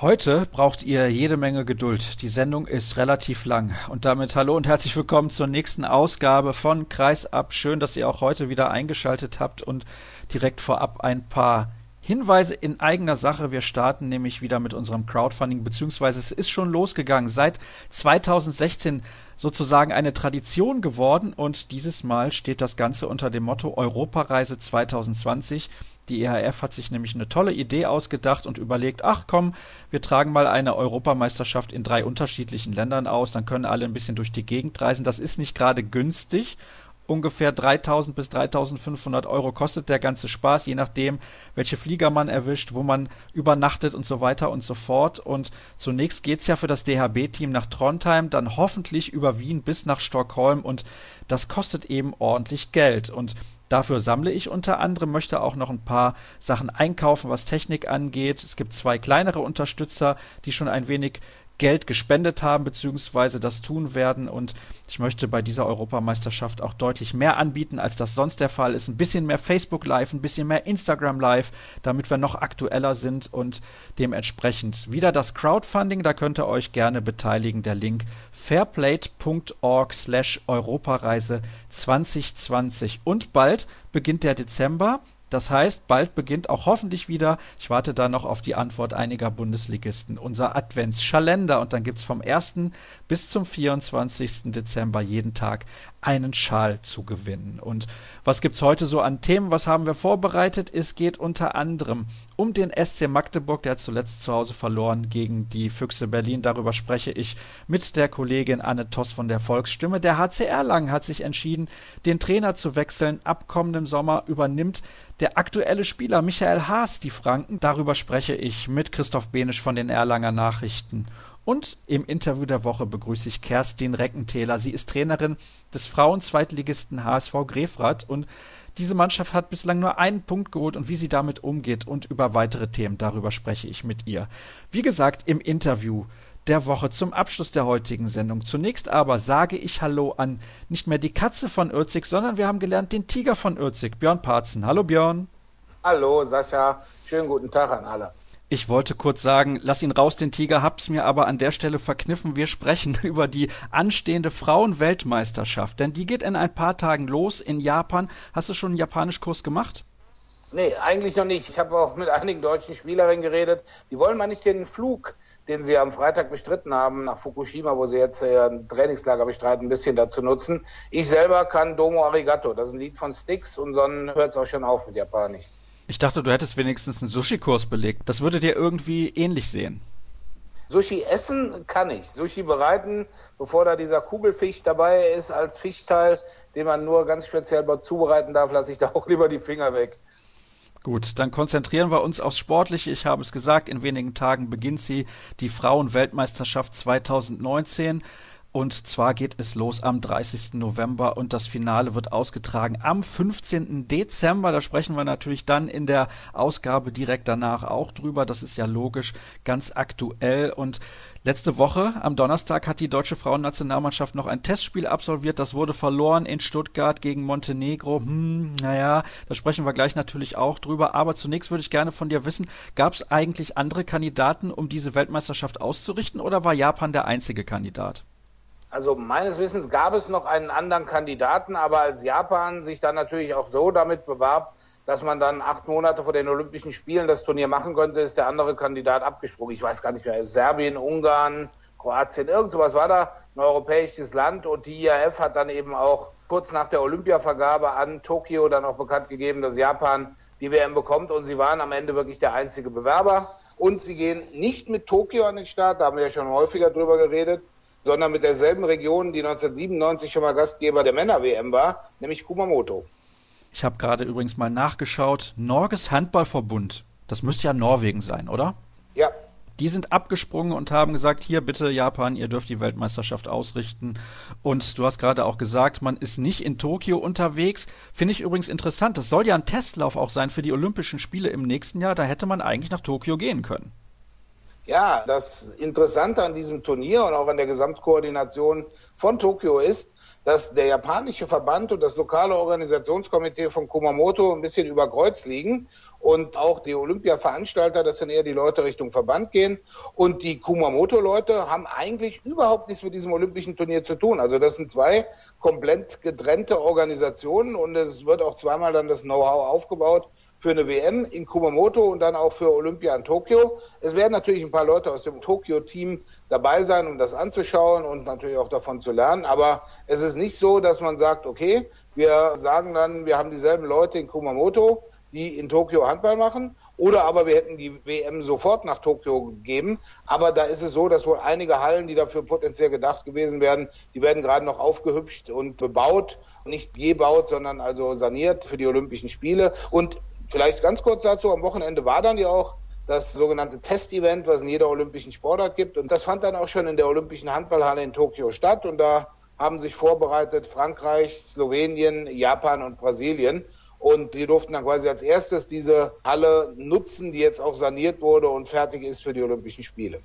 Heute braucht ihr jede Menge Geduld. Die Sendung ist relativ lang. Und damit hallo und herzlich willkommen zur nächsten Ausgabe von Kreisab. Schön, dass ihr auch heute wieder eingeschaltet habt und direkt vorab ein paar Hinweise in eigener Sache. Wir starten nämlich wieder mit unserem Crowdfunding, beziehungsweise es ist schon losgegangen. Seit 2016 sozusagen eine Tradition geworden und dieses Mal steht das Ganze unter dem Motto Europareise 2020. Die EHF hat sich nämlich eine tolle Idee ausgedacht und überlegt, ach komm, wir tragen mal eine Europameisterschaft in 3 unterschiedlichen Ländern aus, dann können alle ein bisschen durch die Gegend reisen. Das ist nicht gerade günstig. Ungefähr 3.000 bis 3.500 Euro kostet der ganze Spaß, je nachdem, welche Flieger man erwischt, wo man übernachtet und so weiter und so fort. Und zunächst geht's ja für das DHB-Team nach Trondheim, dann hoffentlich über Wien bis nach Stockholm und das kostet eben ordentlich Geld. Und dafür sammle ich unter anderem, möchte auch noch ein paar Sachen einkaufen, was Technik angeht. Es gibt 2 kleinere Unterstützer, die schon ein wenig Geld gespendet haben bzw. das tun werden und ich möchte bei dieser Europameisterschaft auch deutlich mehr anbieten, als das sonst der Fall ist. Ein bisschen mehr Facebook Live, ein bisschen mehr Instagram Live, damit wir noch aktueller sind und dementsprechend wieder das Crowdfunding, da könnt ihr euch gerne beteiligen. Der Link fairplate.org/Europareise 2020 und bald beginnt der Dezember. Das heißt, bald beginnt auch hoffentlich wieder, ich warte da noch auf die Antwort einiger Bundesligisten, unser Adventsschalender. Und dann gibt's vom 1. bis zum 24. Dezember jeden Tag einen Schal zu gewinnen. Und was gibt's heute so an Themen? Was haben wir vorbereitet? Es geht unter anderem um den SC Magdeburg, der hat zuletzt zu Hause verloren gegen die Füchse Berlin. Darüber spreche ich mit der Kollegin Anne Toss von der Volksstimme. Der HC Erlangen hat sich entschieden, den Trainer zu wechseln. Ab kommendem Sommer übernimmt der aktuelle Spieler Michael Haas die Franken. Darüber spreche ich mit Christoph Benisch von den Erlanger Nachrichten. Und im Interview der Woche begrüße ich Kerstin Reckentäler. Sie ist Trainerin des Frauen-Zweitligisten HSV Grefrath und diese Mannschaft hat bislang nur einen Punkt geholt und wie sie damit umgeht und über weitere Themen, darüber spreche ich mit ihr. Wie gesagt, im Interview der Woche zum Abschluss der heutigen Sendung. Zunächst aber sage ich Hallo an nicht mehr die Katze von Ürzig, sondern wir haben gelernt den Tiger von Ürzig, Björn Parzen. Hallo Björn. Hallo Sascha, schönen guten Tag an alle. Ich wollte kurz sagen, lass ihn raus, den Tiger, hab's mir aber an der Stelle verkniffen. Wir sprechen über die anstehende Frauen-Weltmeisterschaft, denn die geht in ein paar Tagen los in Japan. Hast du schon einen Japanischkurs gemacht? Nee, eigentlich noch nicht. Ich habe auch mit einigen deutschen Spielerinnen geredet. Die wollen mal nicht den Flug, den sie am Freitag bestritten haben, nach Fukushima, wo sie jetzt ein Trainingslager bestreiten, ein bisschen dazu nutzen. Ich selber kann Domo Arigato, das ist ein Lied von Styx und dann hört es auch schon auf mit Japanisch. Ich dachte, du hättest wenigstens einen Sushi-Kurs belegt. Das würde dir irgendwie ähnlich sehen. Sushi essen kann ich. Sushi bereiten, bevor da dieser Kugelfisch dabei ist als Fischteil, den man nur ganz speziell zubereiten darf, lasse ich da auch lieber die Finger weg. Gut, dann konzentrieren wir uns aufs Sportliche. Ich habe es gesagt, in wenigen Tagen beginnt sie, die Frauen-Weltmeisterschaft 2019. Und zwar geht es los am 30. November und das Finale wird ausgetragen am 15. Dezember. Da sprechen wir natürlich dann in der Ausgabe direkt danach auch drüber. Das ist ja logisch, ganz aktuell. Und letzte Woche, am Donnerstag, hat die deutsche Frauennationalmannschaft noch ein Testspiel absolviert. Das wurde verloren in Stuttgart gegen Montenegro. Da sprechen wir gleich natürlich auch drüber. Aber zunächst würde ich gerne von dir wissen, gab es eigentlich andere Kandidaten, um diese Weltmeisterschaft auszurichten oder war Japan der einzige Kandidat? Also meines Wissens gab es noch einen anderen Kandidaten, aber als Japan sich dann natürlich auch so damit bewarb, dass man dann 8 Monate vor den Olympischen Spielen das Turnier machen könnte, ist der andere Kandidat abgesprungen. Ich weiß gar nicht mehr, Serbien, Ungarn, Kroatien, irgend sowas war da, ein europäisches Land und die IAF hat dann eben auch kurz nach der Olympiavergabe an Tokio dann auch bekannt gegeben, dass Japan die WM bekommt und sie waren am Ende wirklich der einzige Bewerber und sie gehen nicht mit Tokio an den Start, da haben wir ja schon häufiger drüber geredet, sondern mit derselben Region, die 1997 schon mal Gastgeber der Männer-WM war, nämlich Kumamoto. Ich habe gerade übrigens mal nachgeschaut, Norges Handballverbund, das müsste ja Norwegen sein, oder? Ja. Die sind abgesprungen und haben gesagt, hier bitte Japan, ihr dürft die Weltmeisterschaft ausrichten. Und du hast gerade auch gesagt, man ist nicht in Tokio unterwegs. Finde ich übrigens interessant, das soll ja ein Testlauf auch sein für die Olympischen Spiele im nächsten Jahr. Da hätte man eigentlich nach Tokio gehen können. Ja, das Interessante an diesem Turnier und auch an der Gesamtkoordination von Tokio ist, dass der japanische Verband und das lokale Organisationskomitee von Kumamoto ein bisschen über Kreuz liegen und auch die Olympia-Veranstalter, dass dann eher die Leute Richtung Verband gehen. Und die Kumamoto-Leute haben eigentlich überhaupt nichts mit diesem olympischen Turnier zu tun. Also das sind zwei komplett getrennte Organisationen und es wird auch zweimal dann das Know-how aufgebaut für eine WM in Kumamoto und dann auch für Olympia in Tokio. Es werden natürlich ein paar Leute aus dem Tokio-Team dabei sein, um das anzuschauen und natürlich auch davon zu lernen. Aber es ist nicht so, dass man sagt, okay, wir sagen dann, wir haben dieselben Leute in Kumamoto, die in Tokio Handball machen. Oder aber wir hätten die WM sofort nach Tokio gegeben. Aber da ist es so, dass wohl einige Hallen, die dafür potenziell gedacht gewesen wären, die werden gerade noch aufgehübscht und bebaut. Nicht gebaut, sondern also saniert für die Olympischen Spiele. Und vielleicht ganz kurz dazu, am Wochenende war dann ja auch das sogenannte Testevent, was in jeder olympischen Sportart gibt. Und das fand dann auch schon in der Olympischen Handballhalle in Tokio statt. Und da haben sich vorbereitet Frankreich, Slowenien, Japan und Brasilien. Und die durften dann quasi als erstes diese Halle nutzen, die jetzt auch saniert wurde und fertig ist für die Olympischen Spiele.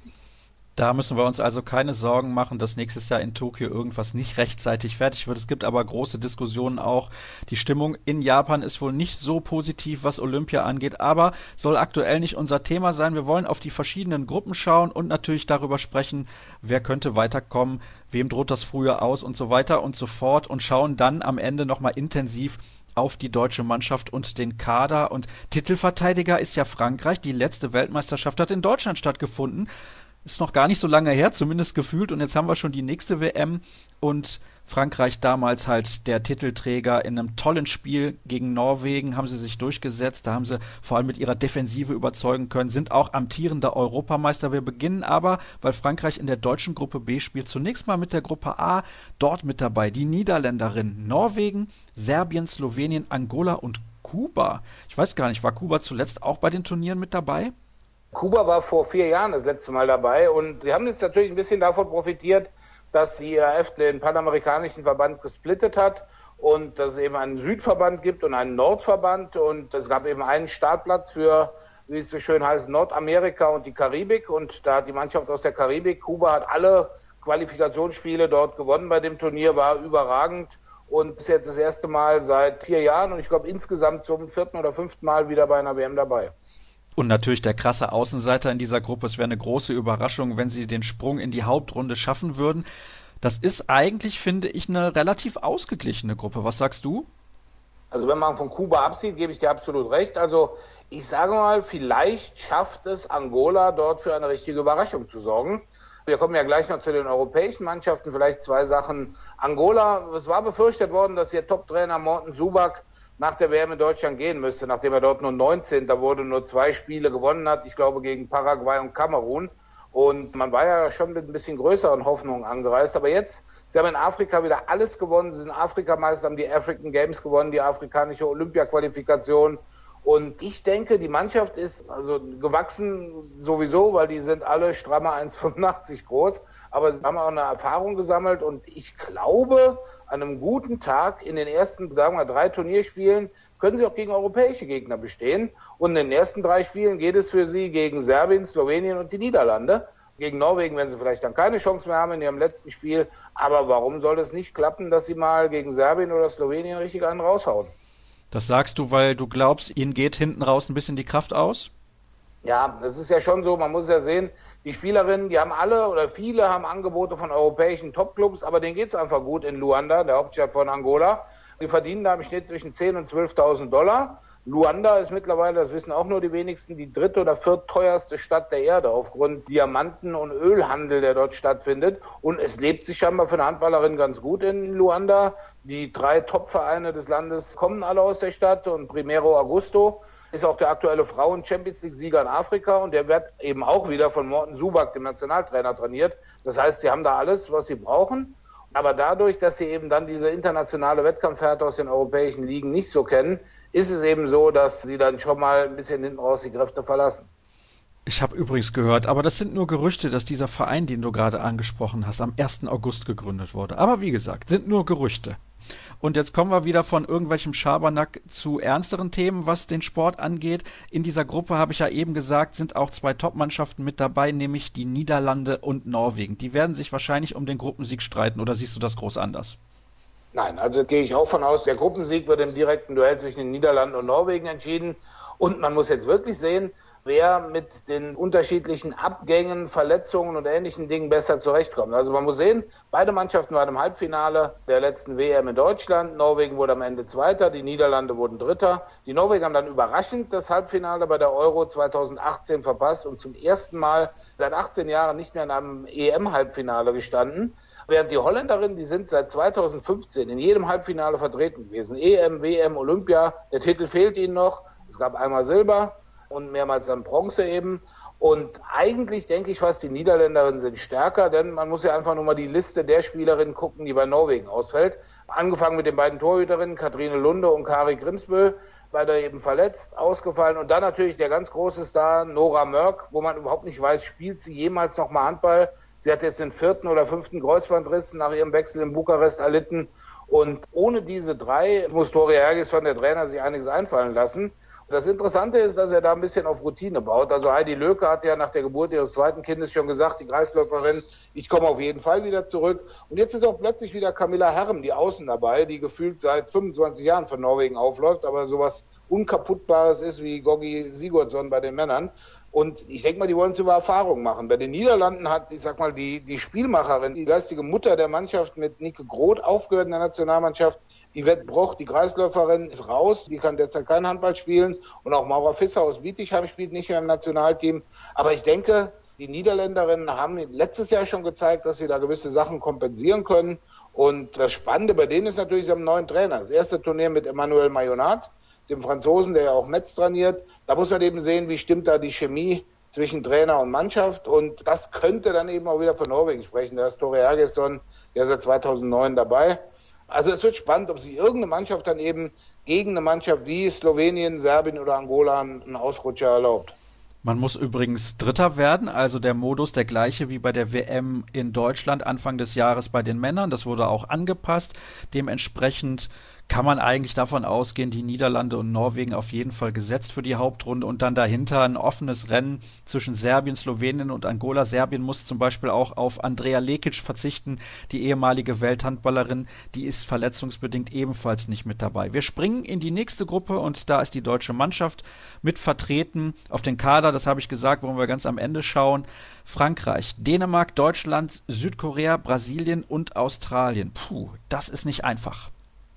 Da müssen wir uns also keine Sorgen machen, dass nächstes Jahr in Tokio irgendwas nicht rechtzeitig fertig wird. Es gibt aber große Diskussionen auch. Die Stimmung in Japan ist wohl nicht so positiv, was Olympia angeht, aber soll aktuell nicht unser Thema sein. Wir wollen auf die verschiedenen Gruppen schauen und natürlich darüber sprechen, wer könnte weiterkommen, wem droht das früher aus und so weiter und so fort und schauen dann am Ende nochmal intensiv auf die deutsche Mannschaft und den Kader. Und Titelverteidiger ist ja Frankreich. Die letzte Weltmeisterschaft hat in Deutschland stattgefunden. Ist noch gar nicht so lange her, zumindest gefühlt. Und jetzt haben wir schon die nächste WM. Und Frankreich damals halt der Titelträger in einem tollen Spiel gegen Norwegen, haben sie sich durchgesetzt. Da haben sie vor allem mit ihrer Defensive überzeugen können, sind auch amtierender Europameister. Wir beginnen aber, weil Frankreich in der deutschen Gruppe B spielt, zunächst mal mit der Gruppe A. Dort mit dabei die Niederländerinnen Norwegen, Serbien, Slowenien, Angola und Kuba. Ich weiß gar nicht, war Kuba zuletzt auch bei den Turnieren mit dabei? Kuba war vor 4 Jahren das letzte Mal dabei und sie haben jetzt natürlich ein bisschen davon profitiert, dass die IAAF den panamerikanischen Verband gesplittet hat und dass es eben einen Südverband gibt und einen Nordverband und es gab eben einen Startplatz für, wie es so schön heißt, Nordamerika und die Karibik und da hat die Mannschaft aus der Karibik, Kuba hat alle Qualifikationsspiele dort gewonnen bei dem Turnier, war überragend und ist jetzt das erste Mal seit 4 Jahren und ich glaube insgesamt zum 4. oder 5. Mal wieder bei einer WM dabei. Und natürlich der krasse Außenseiter in dieser Gruppe. Es wäre eine große Überraschung, wenn sie den Sprung in die Hauptrunde schaffen würden. Das ist eigentlich, finde ich, eine relativ ausgeglichene Gruppe. Was sagst du? Also wenn man von Kuba absieht, gebe ich dir absolut recht. Also ich sage mal, vielleicht schafft es Angola dort für eine richtige Überraschung zu sorgen. Wir kommen ja gleich noch zu den europäischen Mannschaften. Vielleicht 2 Sachen. Angola, es war befürchtet worden, dass ihr Top-Trainer Morten Subak nach der WM in Deutschland gehen müsste, nachdem er dort nur 19. wurde, nur 2 Spiele gewonnen hat, ich glaube gegen Paraguay und Kamerun. Und man war ja schon mit ein bisschen größeren Hoffnungen angereist. Aber jetzt, sie haben in Afrika wieder alles gewonnen. Sie sind Afrikameister, haben die African Games gewonnen, die afrikanische Olympia-Qualifikation. Und ich denke, die Mannschaft ist also gewachsen sowieso, weil die sind alle stramme 1,85 groß. Aber sie haben auch eine Erfahrung gesammelt. Und ich glaube, an einem guten Tag in den ersten, sagen wir, 3 Turnierspielen können sie auch gegen europäische Gegner bestehen. Und in den ersten 3 Spielen geht es für sie gegen Serbien, Slowenien und die Niederlande. Gegen Norwegen werden sie vielleicht dann keine Chance mehr haben in ihrem letzten Spiel. Aber warum soll es nicht klappen, dass sie mal gegen Serbien oder Slowenien richtig einen raushauen? Das sagst du, weil du glaubst, ihnen geht hinten raus ein bisschen die Kraft aus? Ja, das ist ja schon so, man muss ja sehen, die Spielerinnen, die haben alle oder viele haben Angebote von europäischen Topclubs, aber denen geht's einfach gut in Luanda, der Hauptstadt von Angola. Die verdienen da im Schnitt zwischen 10.000 und 12.000 Dollar. Luanda ist mittlerweile, das wissen auch nur die wenigsten, die 3. oder 4. teuerste Stadt der Erde aufgrund Diamanten- und Ölhandel, der dort stattfindet. Und es lebt sich scheinbar für eine Handballerin ganz gut in Luanda. Die 3 Top-Vereine des Landes kommen alle aus der Stadt und Primero Agosto ist auch der aktuelle Frauen-Champions-League-Sieger in Afrika und der wird eben auch wieder von Morten Subak, dem Nationaltrainer, trainiert. Das heißt, sie haben da alles, was sie brauchen. Aber dadurch, dass sie eben dann diese internationale Wettkampfhärte aus den europäischen Ligen nicht so kennen, ist es eben so, dass sie dann schon mal ein bisschen hinten raus die Kräfte verlassen. Ich habe übrigens gehört, aber das sind nur Gerüchte, dass dieser Verein, den du gerade angesprochen hast, am 1. August gegründet wurde. Aber wie gesagt, sind nur Gerüchte. Und jetzt kommen wir wieder von irgendwelchem Schabernack zu ernsteren Themen, was den Sport angeht. In dieser Gruppe, habe ich ja eben gesagt, sind auch 2 Top-Mannschaften mit dabei, nämlich die Niederlande und Norwegen. Die werden sich wahrscheinlich um den Gruppensieg streiten, oder siehst du das groß anders? Nein, also gehe ich auch von aus, der Gruppensieg wird im direkten Duell zwischen den Niederlanden und Norwegen entschieden. Und man muss jetzt wirklich sehen, wer mit den unterschiedlichen Abgängen, Verletzungen und ähnlichen Dingen besser zurechtkommt. Also man muss sehen, beide Mannschaften waren im Halbfinale der letzten WM in Deutschland. Norwegen wurde am Ende Zweiter, die Niederlande wurden Dritter. Die Norweger haben dann überraschend das Halbfinale bei der Euro 2018 verpasst und zum ersten Mal seit 18 Jahren nicht mehr in einem EM-Halbfinale gestanden. Während die Holländerinnen, die sind seit 2015 in jedem Halbfinale vertreten gewesen. EM, WM, Olympia, der Titel fehlt ihnen noch. Es gab einmal Silber und mehrmals dann Bronze eben. Und eigentlich denke ich fast, die Niederländerinnen sind stärker, denn man muss ja einfach nur mal die Liste der Spielerinnen gucken, die bei Norwegen ausfällt. Angefangen mit den beiden Torhüterinnen, Katrine Lunde und Kari Grimsbø, beide eben verletzt, ausgefallen. Und dann natürlich der ganz große Star, Nora Mørk, wo man überhaupt nicht weiß, spielt sie jemals nochmal Handball. Sie hat jetzt den 4. oder 5. Kreuzbandriss nach ihrem Wechsel in Bukarest erlitten. Und ohne diese drei muss Tore Hergesson, der Trainer, sich einiges einfallen lassen. Das Interessante ist, dass er da ein bisschen auf Routine baut. Also Heidi Löke hat ja nach der Geburt ihres zweiten Kindes schon gesagt, die Kreisläuferin, ich komme auf jeden Fall wieder zurück. Und jetzt ist auch plötzlich wieder Camilla Herm, die Außen dabei, die gefühlt seit 25 Jahren für Norwegen aufläuft, aber sowas Unkaputtbares ist wie Goggi Sigurdsson bei den Männern. Und ich denke mal, die wollen es über Erfahrung machen. Bei den Niederlanden hat, ich sag mal, die Spielmacherin, die geistige Mutter der Mannschaft mit Nike Groth aufgehört in der Nationalmannschaft. Die Wett Broch, die Kreisläuferin, ist raus. Die kann derzeit kein Handball spielen. Und auch Maura Visser aus Bietigheim spielt nicht mehr im Nationalteam. Aber ich denke, die Niederländerinnen haben letztes Jahr schon gezeigt, dass sie da gewisse Sachen kompensieren können. Und das Spannende bei denen ist natürlich, sie haben einen neuen Trainer. Das erste Turnier mit Emmanuel Mayonnaert, dem Franzosen, der ja auch Metz trainiert. Da muss man eben sehen, wie stimmt da die Chemie zwischen Trainer und Mannschaft. Und das könnte dann eben auch wieder für Norwegen sprechen. Da ist Tore Hergesson ja seit 2009 dabei. Also es wird spannend, ob sich irgendeine Mannschaft dann eben gegen eine Mannschaft wie Slowenien, Serbien oder Angola einen Ausrutscher erlaubt. Man muss übrigens Dritter werden, also der Modus der gleiche wie bei der WM in Deutschland Anfang des Jahres bei den Männern. Das wurde auch angepasst. Dementsprechend kann man eigentlich davon ausgehen, die Niederlande und Norwegen auf jeden Fall gesetzt für die Hauptrunde und dann dahinter ein offenes Rennen zwischen Serbien, Slowenien und Angola. Serbien muss zum Beispiel auch auf Andrea Lekic verzichten, die ehemalige Welthandballerin, die ist verletzungsbedingt ebenfalls nicht mit dabei. Wir springen in die nächste Gruppe und da ist die deutsche Mannschaft mit vertreten. Auf den Kader, das habe ich gesagt, wollen wir ganz am Ende schauen. Frankreich, Dänemark, Deutschland, Südkorea, Brasilien und Australien. Puh, das ist nicht einfach.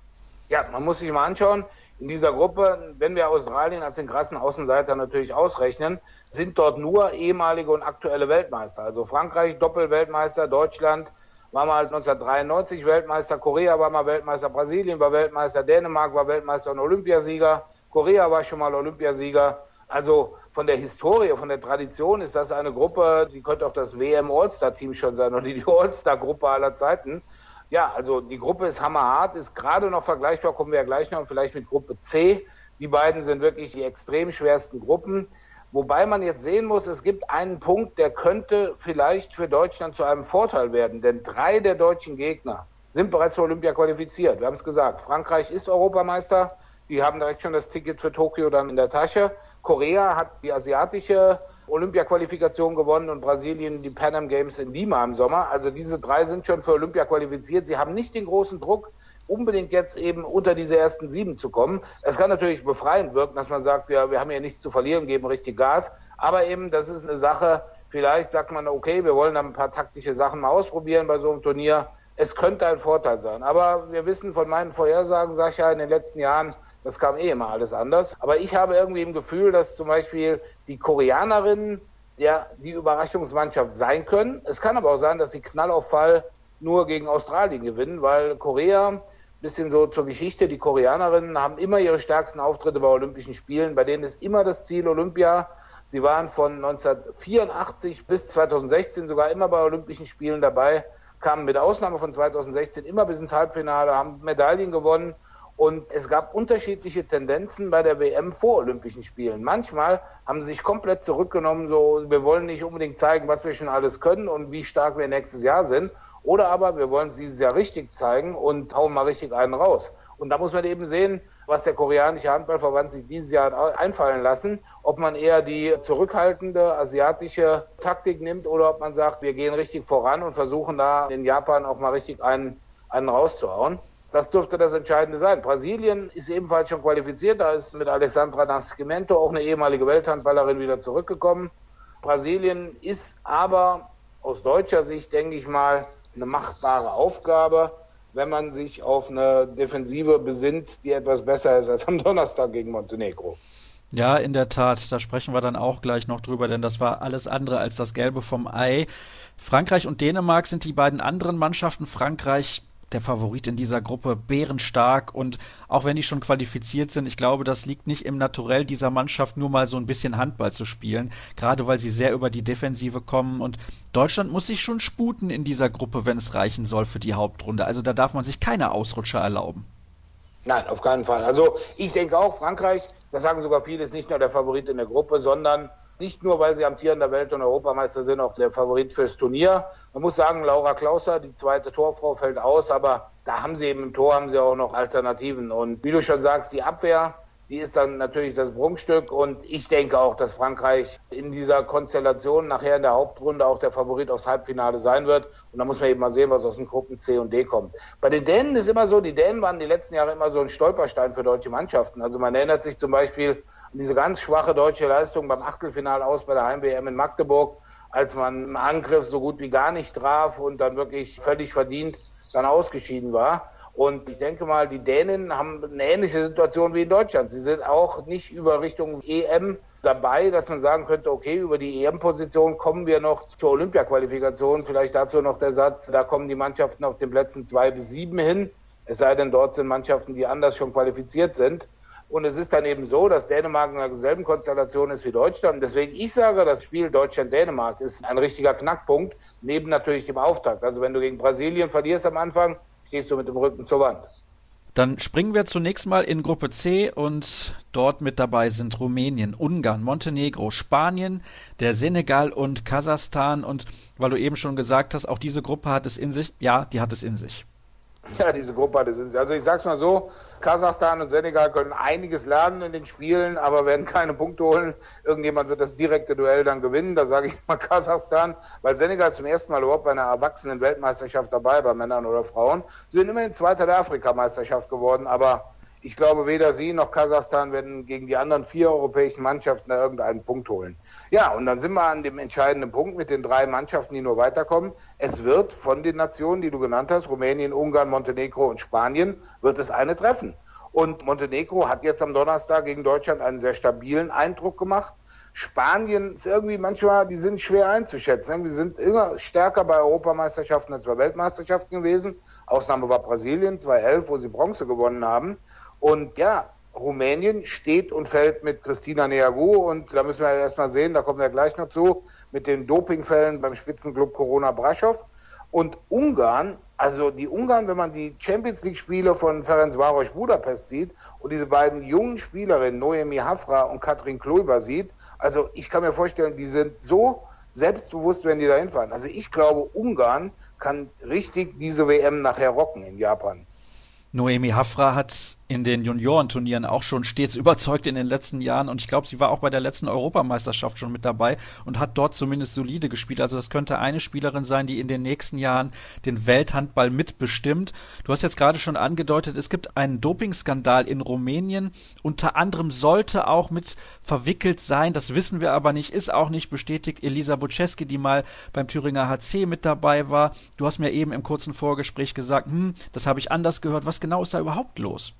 Ja, man muss sich mal anschauen, in dieser Gruppe, wenn wir Australien als den krassen Außenseiter natürlich ausrechnen, sind dort nur ehemalige und aktuelle Weltmeister. Also Frankreich Doppelweltmeister, Deutschland war mal 1993 Weltmeister, Korea war mal Weltmeister, Brasilien war Weltmeister, Dänemark war Weltmeister und Olympiasieger, Korea war schon mal Olympiasieger. Also von der Historie, von der Tradition ist das eine Gruppe, die könnte auch das WM All-Star-Team schon sein oder die All-Star-Gruppe aller Zeiten. Ja, also die Gruppe ist hammerhart, ist gerade noch vergleichbar, kommen wir ja gleich noch, vielleicht mit Gruppe C. Die beiden sind wirklich die extrem schwersten Gruppen. Wobei man jetzt sehen muss, es gibt einen Punkt, der könnte vielleicht für Deutschland zu einem Vorteil werden. Denn 3 der deutschen Gegner sind bereits für Olympia qualifiziert. Wir haben es gesagt, Frankreich ist Europameister. Die haben direkt schon das Ticket für Tokio dann in der Tasche. Korea hat die asiatische Olympia-Qualifikation gewonnen und Brasilien die Pan Am Games in Lima im Sommer. Also diese 3 sind schon für Olympia qualifiziert. Sie haben nicht den großen Druck, unbedingt jetzt eben unter diese ersten 7 zu kommen. Es kann natürlich befreiend wirken, dass man sagt, wir haben ja nichts zu verlieren, geben richtig Gas. Aber eben, das ist eine Sache, vielleicht sagt man, okay, wir wollen dann ein paar taktische Sachen mal ausprobieren bei so einem Turnier. Es könnte ein Vorteil sein. Aber wir wissen von meinen Vorhersagen, sag ich ja, in den letzten Jahren, das kam immer alles anders. Aber ich habe irgendwie im Gefühl, dass zum Beispiel die Koreanerinnen ja die Überraschungsmannschaft sein können. Es kann aber auch sein, dass sie Knall auf Fall nur gegen Australien gewinnen, weil Korea, bisschen so zur Geschichte, die Koreanerinnen haben immer ihre stärksten Auftritte bei Olympischen Spielen. Bei denen ist immer das Ziel Olympia. Sie waren von 1984 bis 2016 sogar immer bei Olympischen Spielen dabei, kamen mit Ausnahme von 2016 immer bis ins Halbfinale, haben Medaillen gewonnen. Und es gab unterschiedliche Tendenzen bei der WM vor Olympischen Spielen. Manchmal haben sie sich komplett zurückgenommen, so wir wollen nicht unbedingt zeigen, was wir schon alles können und wie stark wir nächstes Jahr sind. Oder aber wir wollen es dieses Jahr richtig zeigen und hauen mal richtig einen raus. Und da muss man eben sehen, was der koreanische Handballverband sich dieses Jahr einfallen lassen, ob man eher die zurückhaltende asiatische Taktik nimmt oder ob man sagt, wir gehen richtig voran und versuchen da in Japan auch mal richtig einen rauszuhauen. Das dürfte das Entscheidende sein. Brasilien ist ebenfalls schon qualifiziert. Da ist mit Alessandra Nascimento auch eine ehemalige Welthandballerin wieder zurückgekommen. Brasilien ist aber aus deutscher Sicht, denke ich mal, eine machbare Aufgabe, wenn man sich auf eine Defensive besinnt, die etwas besser ist als am Donnerstag gegen Montenegro. Ja, in der Tat, da sprechen wir dann auch gleich noch drüber, denn das war alles andere als das Gelbe vom Ei. Frankreich und Dänemark sind die beiden anderen Mannschaften. Frankreich, der Favorit in dieser Gruppe, bärenstark, und auch wenn die schon qualifiziert sind, ich glaube, das liegt nicht im Naturell dieser Mannschaft, nur mal so ein bisschen Handball zu spielen, gerade weil sie sehr über die Defensive kommen, und Deutschland muss sich schon sputen in dieser Gruppe, wenn es reichen soll für die Hauptrunde. Also da darf man sich keine Ausrutscher erlauben. Nein, auf keinen Fall. Also ich denke auch, Frankreich, das sagen sogar viele, ist nicht nur der Favorit in der Gruppe, sondern nicht nur, weil sie amtierender Welt- und Europameister sind, auch der Favorit fürs Turnier. Man muss sagen, Laura Klauser, die zweite Torfrau, fällt aus, aber da haben sie eben im Tor haben sie auch noch Alternativen. Und wie du schon sagst, die Abwehr, die ist dann natürlich das Prunkstück. Und ich denke auch, dass Frankreich in dieser Konstellation nachher in der Hauptrunde auch der Favorit aufs Halbfinale sein wird. Und da muss man eben mal sehen, was aus den Gruppen C und D kommt. Bei den Dänen ist immer so, die Dänen waren die letzten Jahre immer so ein Stolperstein für deutsche Mannschaften. Also man erinnert sich zum Beispiel an diese ganz schwache deutsche Leistung beim Achtelfinale aus bei der Heim-WM in Magdeburg, als man im Angriff so gut wie gar nicht traf und dann wirklich völlig verdient dann ausgeschieden war. Und ich denke mal, die Dänen haben eine ähnliche Situation wie in Deutschland. Sie sind auch nicht über Richtung EM dabei, dass man sagen könnte, okay, über die EM-Position kommen wir noch zur Olympia-Qualifikation. Vielleicht dazu noch der Satz, da kommen die Mannschaften auf den Plätzen 2 bis 7 hin. Es sei denn, dort sind Mannschaften, die anders schon qualifiziert sind. Und es ist dann eben so, dass Dänemark in derselben Konstellation ist wie Deutschland. Deswegen, ich sage, das Spiel Deutschland-Dänemark ist ein richtiger Knackpunkt, neben natürlich dem Auftakt. Also wenn du gegen Brasilien verlierst am Anfang, stehst du mit dem Rücken zur Wand. Dann springen wir zunächst mal in Gruppe C, und dort mit dabei sind Rumänien, Ungarn, Montenegro, Spanien, der Senegal und Kasachstan. Und weil du eben schon gesagt hast, auch diese Gruppe hat es in sich. Ja, die hat es in sich. Ja, diese Gruppe hat es in sich. Also ich sag's mal so, Kasachstan und Senegal können einiges lernen in den Spielen, aber werden keine Punkte holen. Irgendjemand wird das direkte Duell dann gewinnen. Da sage ich mal Kasachstan, weil Senegal zum ersten Mal überhaupt bei einer erwachsenen Weltmeisterschaft dabei, bei Männern oder Frauen. Sie sind immerhin Zweiter der Afrikameisterschaft geworden, aber ich glaube, weder sie noch Kasachstan werden gegen die anderen 4 europäischen Mannschaften da irgendeinen Punkt holen. Ja, und dann sind wir an dem entscheidenden Punkt mit den 3 Mannschaften, die nur weiterkommen. Es wird von den Nationen, die du genannt hast, Rumänien, Ungarn, Montenegro und Spanien, wird es eine treffen. Und Montenegro hat jetzt am Donnerstag gegen Deutschland einen sehr stabilen Eindruck gemacht. Spanien ist irgendwie manchmal, die sind schwer einzuschätzen. Wir sind immer stärker bei Europameisterschaften als bei Weltmeisterschaften gewesen. Ausnahme war Brasilien 2011, wo sie Bronze gewonnen haben. Und ja, Rumänien steht und fällt mit Cristina Neagu, und da müssen wir erstmal sehen, da kommen wir gleich noch zu, mit den Dopingfällen beim Spitzenclub Corona Brașov. Und Ungarn, also die Ungarn, wenn man die Champions-League-Spiele von Ferencváros Budapest sieht und diese beiden jungen Spielerinnen, Noemi Hafra und Katrin Kluiber sieht, also ich kann mir vorstellen, die sind so selbstbewusst, wenn die da hinfahren. Also ich glaube, Ungarn kann richtig diese WM nachher rocken in Japan. Noemi Hafra hat in den Juniorenturnieren auch schon stets überzeugt in den letzten Jahren, und ich glaube, sie war auch bei der letzten Europameisterschaft schon mit dabei und hat dort zumindest solide gespielt. Also das könnte eine Spielerin sein, die in den nächsten Jahren den Welthandball mitbestimmt. Du hast jetzt gerade schon angedeutet, es gibt einen Dopingskandal in Rumänien. Unter anderem sollte auch mit verwickelt sein, das wissen wir aber nicht, ist auch nicht bestätigt, Elisa Bucescu, die mal beim Thüringer HC mit dabei war. Du hast mir eben im kurzen Vorgespräch gesagt, das habe ich anders gehört. Was genau ist da überhaupt los?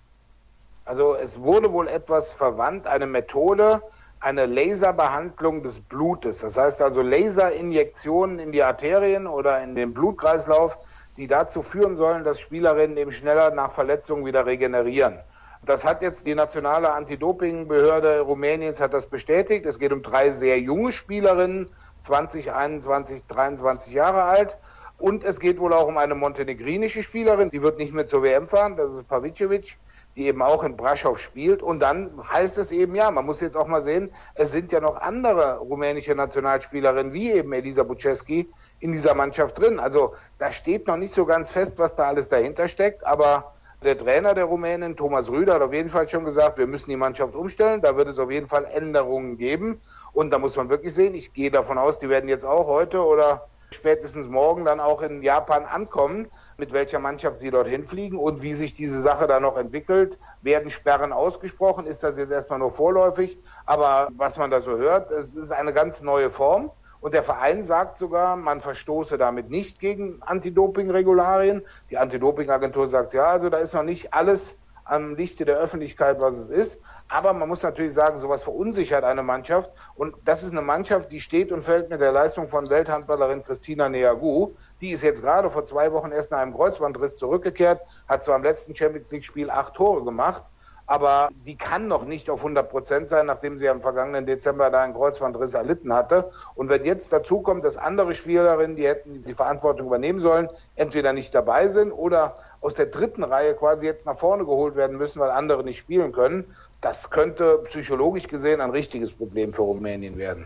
Also es wurde wohl etwas verwandt, eine Methode, eine Laserbehandlung des Blutes. Das heißt also Laserinjektionen in die Arterien oder in den Blutkreislauf, die dazu führen sollen, dass Spielerinnen eben schneller nach Verletzungen wieder regenerieren. Das hat jetzt die nationale Anti-Doping-Behörde Rumäniens hat das bestätigt. Es geht um 3 sehr junge Spielerinnen, 20, 21, 23 Jahre alt. Und es geht wohl auch um eine montenegrinische Spielerin, die wird nicht mehr zur WM fahren, das ist Pavicevic, die eben auch in Brașov spielt. Und dann heißt es eben, ja, man muss jetzt auch mal sehen, es sind ja noch andere rumänische Nationalspielerinnen, wie eben Elisa Bucescu, in dieser Mannschaft drin. Also da steht noch nicht so ganz fest, was da alles dahinter steckt, aber der Trainer der Rumänen, Thomas Rüder, hat auf jeden Fall schon gesagt, wir müssen die Mannschaft umstellen, da wird es auf jeden Fall Änderungen geben. Und da muss man wirklich sehen, ich gehe davon aus, die werden jetzt auch heute oder spätestens morgen dann auch in Japan ankommen, mit welcher Mannschaft sie dorthin fliegen und wie sich diese Sache dann noch entwickelt. Werden Sperren ausgesprochen? Ist das jetzt erstmal nur vorläufig? Aber was man da so hört, es ist eine ganz neue Form. Und der Verein sagt sogar, man verstoße damit nicht gegen Anti-Doping-Regularien. Die Anti-Doping-Agentur sagt, ja, also da ist noch nicht alles am Lichte der Öffentlichkeit, was es ist. Aber man muss natürlich sagen, sowas verunsichert eine Mannschaft. Und das ist eine Mannschaft, die steht und fällt mit der Leistung von Welthandballerin Christina Neagu. Die ist jetzt gerade vor 2 Wochen erst nach einem Kreuzbandriss zurückgekehrt, hat zwar im letzten Champions-League-Spiel 8 Tore gemacht, aber die kann noch nicht auf 100% sein, nachdem sie am vergangenen Dezember da einen Kreuzbandriss erlitten hatte. Und wenn jetzt dazu kommt, dass andere Spielerinnen, die hätten die Verantwortung übernehmen sollen, entweder nicht dabei sind oder aus der 3. Reihe quasi jetzt nach vorne geholt werden müssen, weil andere nicht spielen können, das könnte psychologisch gesehen ein richtiges Problem für Rumänien werden.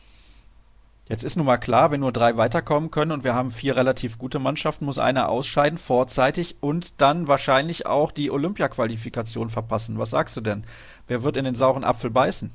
Jetzt ist nun mal klar, wenn nur 3 weiterkommen können und wir haben 4 relativ gute Mannschaften, muss einer ausscheiden, vorzeitig und dann wahrscheinlich auch die Olympia-Qualifikation verpassen. Was sagst du denn? Wer wird in den sauren Apfel beißen?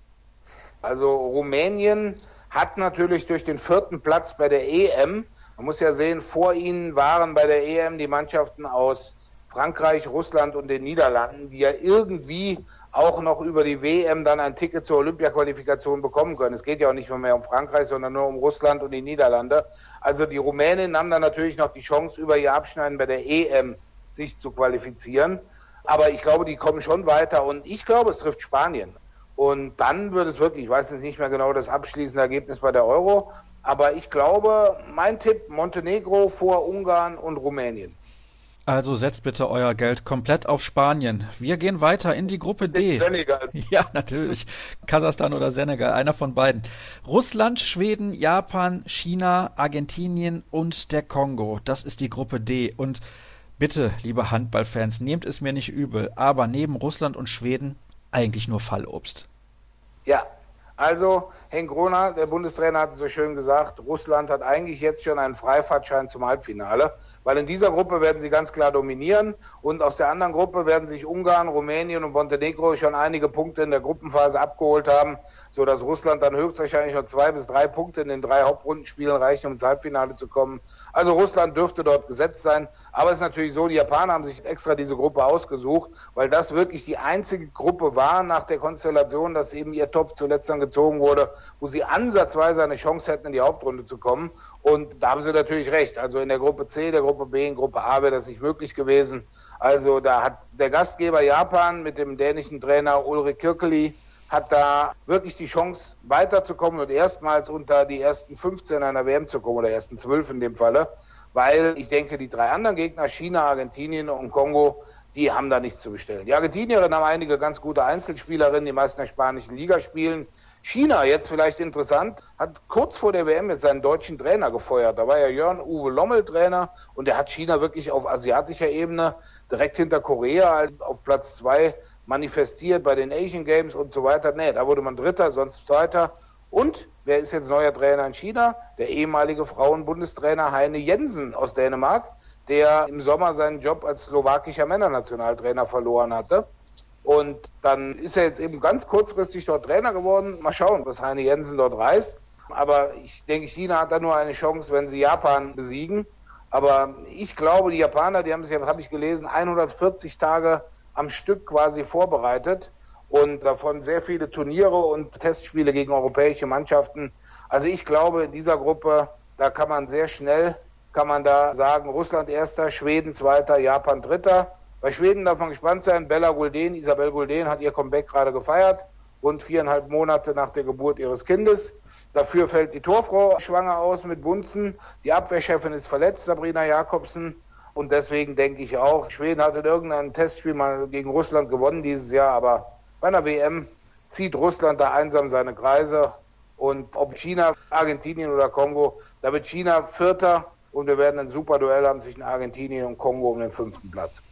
Also Rumänien hat natürlich durch den 4. Platz bei der EM, man muss ja sehen, vor ihnen waren bei der EM die Mannschaften aus Frankreich, Russland und den Niederlanden, die ja irgendwie auch noch über die WM dann ein Ticket zur Olympia-Qualifikation bekommen können. Es geht ja auch nicht mehr um Frankreich, sondern nur um Russland und die Niederlande. Also die Rumänen haben dann natürlich noch die Chance, über ihr Abschneiden bei der EM sich zu qualifizieren. Aber ich glaube, die kommen schon weiter und ich glaube, es trifft Spanien. Und dann wird es wirklich, ich weiß jetzt nicht mehr genau das abschließende Ergebnis bei der Euro, aber ich glaube, mein Tipp, Montenegro vor Ungarn und Rumänien. Also setzt bitte euer Geld komplett auf Spanien. Wir gehen weiter in die Gruppe D. Senegal. Ja, natürlich. Kasachstan oder Senegal, einer von beiden. Russland, Schweden, Japan, China, Argentinien und der Kongo. Das ist die Gruppe D. Und bitte, liebe Handballfans, nehmt es mir nicht übel, aber neben Russland und Schweden eigentlich nur Fallobst. Ja, also Henk Groner, der Bundestrainer, hat so schön gesagt, Russland hat eigentlich jetzt schon einen Freifahrtschein zum Halbfinale, weil in dieser Gruppe werden sie ganz klar dominieren und aus der anderen Gruppe werden sich Ungarn, Rumänien und Montenegro schon einige Punkte in der Gruppenphase abgeholt haben, sodass Russland dann höchstwahrscheinlich noch 2 bis 3 Punkte in den 3 Hauptrundenspielen reichen, um ins Halbfinale zu kommen. Also Russland dürfte dort gesetzt sein, aber es ist natürlich so, die Japaner haben sich extra diese Gruppe ausgesucht, weil das wirklich die einzige Gruppe war nach der Konstellation, dass eben ihr Topf zuletzt dann gezogen wurde, wo sie ansatzweise eine Chance hätten, in die Hauptrunde zu kommen. Und da haben sie natürlich recht. Also in der Gruppe C, der Gruppe B, in Gruppe A wäre das nicht möglich gewesen. Also da hat der Gastgeber Japan mit dem dänischen Trainer Ulrik Kirkeli hat da wirklich die Chance weiterzukommen und erstmals unter die ersten 15 einer WM zu kommen oder ersten 12 in dem Falle. Weil ich denke, die 3 anderen Gegner, China, Argentinien und Kongo, die haben da nichts zu bestellen. Die Argentinierinnen haben einige ganz gute Einzelspielerinnen, die meisten in der spanischen Liga spielen. China, jetzt vielleicht interessant, hat kurz vor der WM jetzt seinen deutschen Trainer gefeuert. Da war ja Jörn-Uwe Lommel Trainer und der hat China wirklich auf asiatischer Ebene direkt hinter Korea auf Platz 2 manifestiert bei den Asian Games und so weiter. Nee, da wurde man Dritter, sonst Zweiter. Und wer ist jetzt neuer Trainer in China? Der ehemalige Frauenbundestrainer Heine Jensen aus Dänemark, der im Sommer seinen Job als slowakischer Männernationaltrainer verloren hatte. Und dann ist er jetzt eben ganz kurzfristig dort Trainer geworden. Mal schauen, was Heine Jensen dort reißt. Aber ich denke, China hat da nur eine Chance, wenn sie Japan besiegen. Aber ich glaube, die Japaner, die haben sich, habe ich gelesen, 140 Tage am Stück quasi vorbereitet und davon sehr viele Turniere und Testspiele gegen europäische Mannschaften. Also ich glaube, in dieser Gruppe, da kann man sehr schnell, kann man da sagen, Russland Erster, Schweden Zweiter, Japan Dritter. Bei Schweden darf man gespannt sein. Isabel Gulden hat ihr Comeback gerade gefeiert, rund 4,5 Monate nach der Geburt ihres Kindes. Dafür fällt die Torfrau schwanger aus mit Bunzen. Die Abwehrchefin ist verletzt, Sabrina Jakobsen. Und deswegen denke ich auch, Schweden hat in irgendeinem Testspiel mal gegen Russland gewonnen dieses Jahr, aber bei einer WM zieht Russland da einsam seine Kreise. Und ob China, Argentinien oder Kongo, da wird China Vierter und wir werden ein super Duell haben zwischen Argentinien und Kongo um den 5. Platz.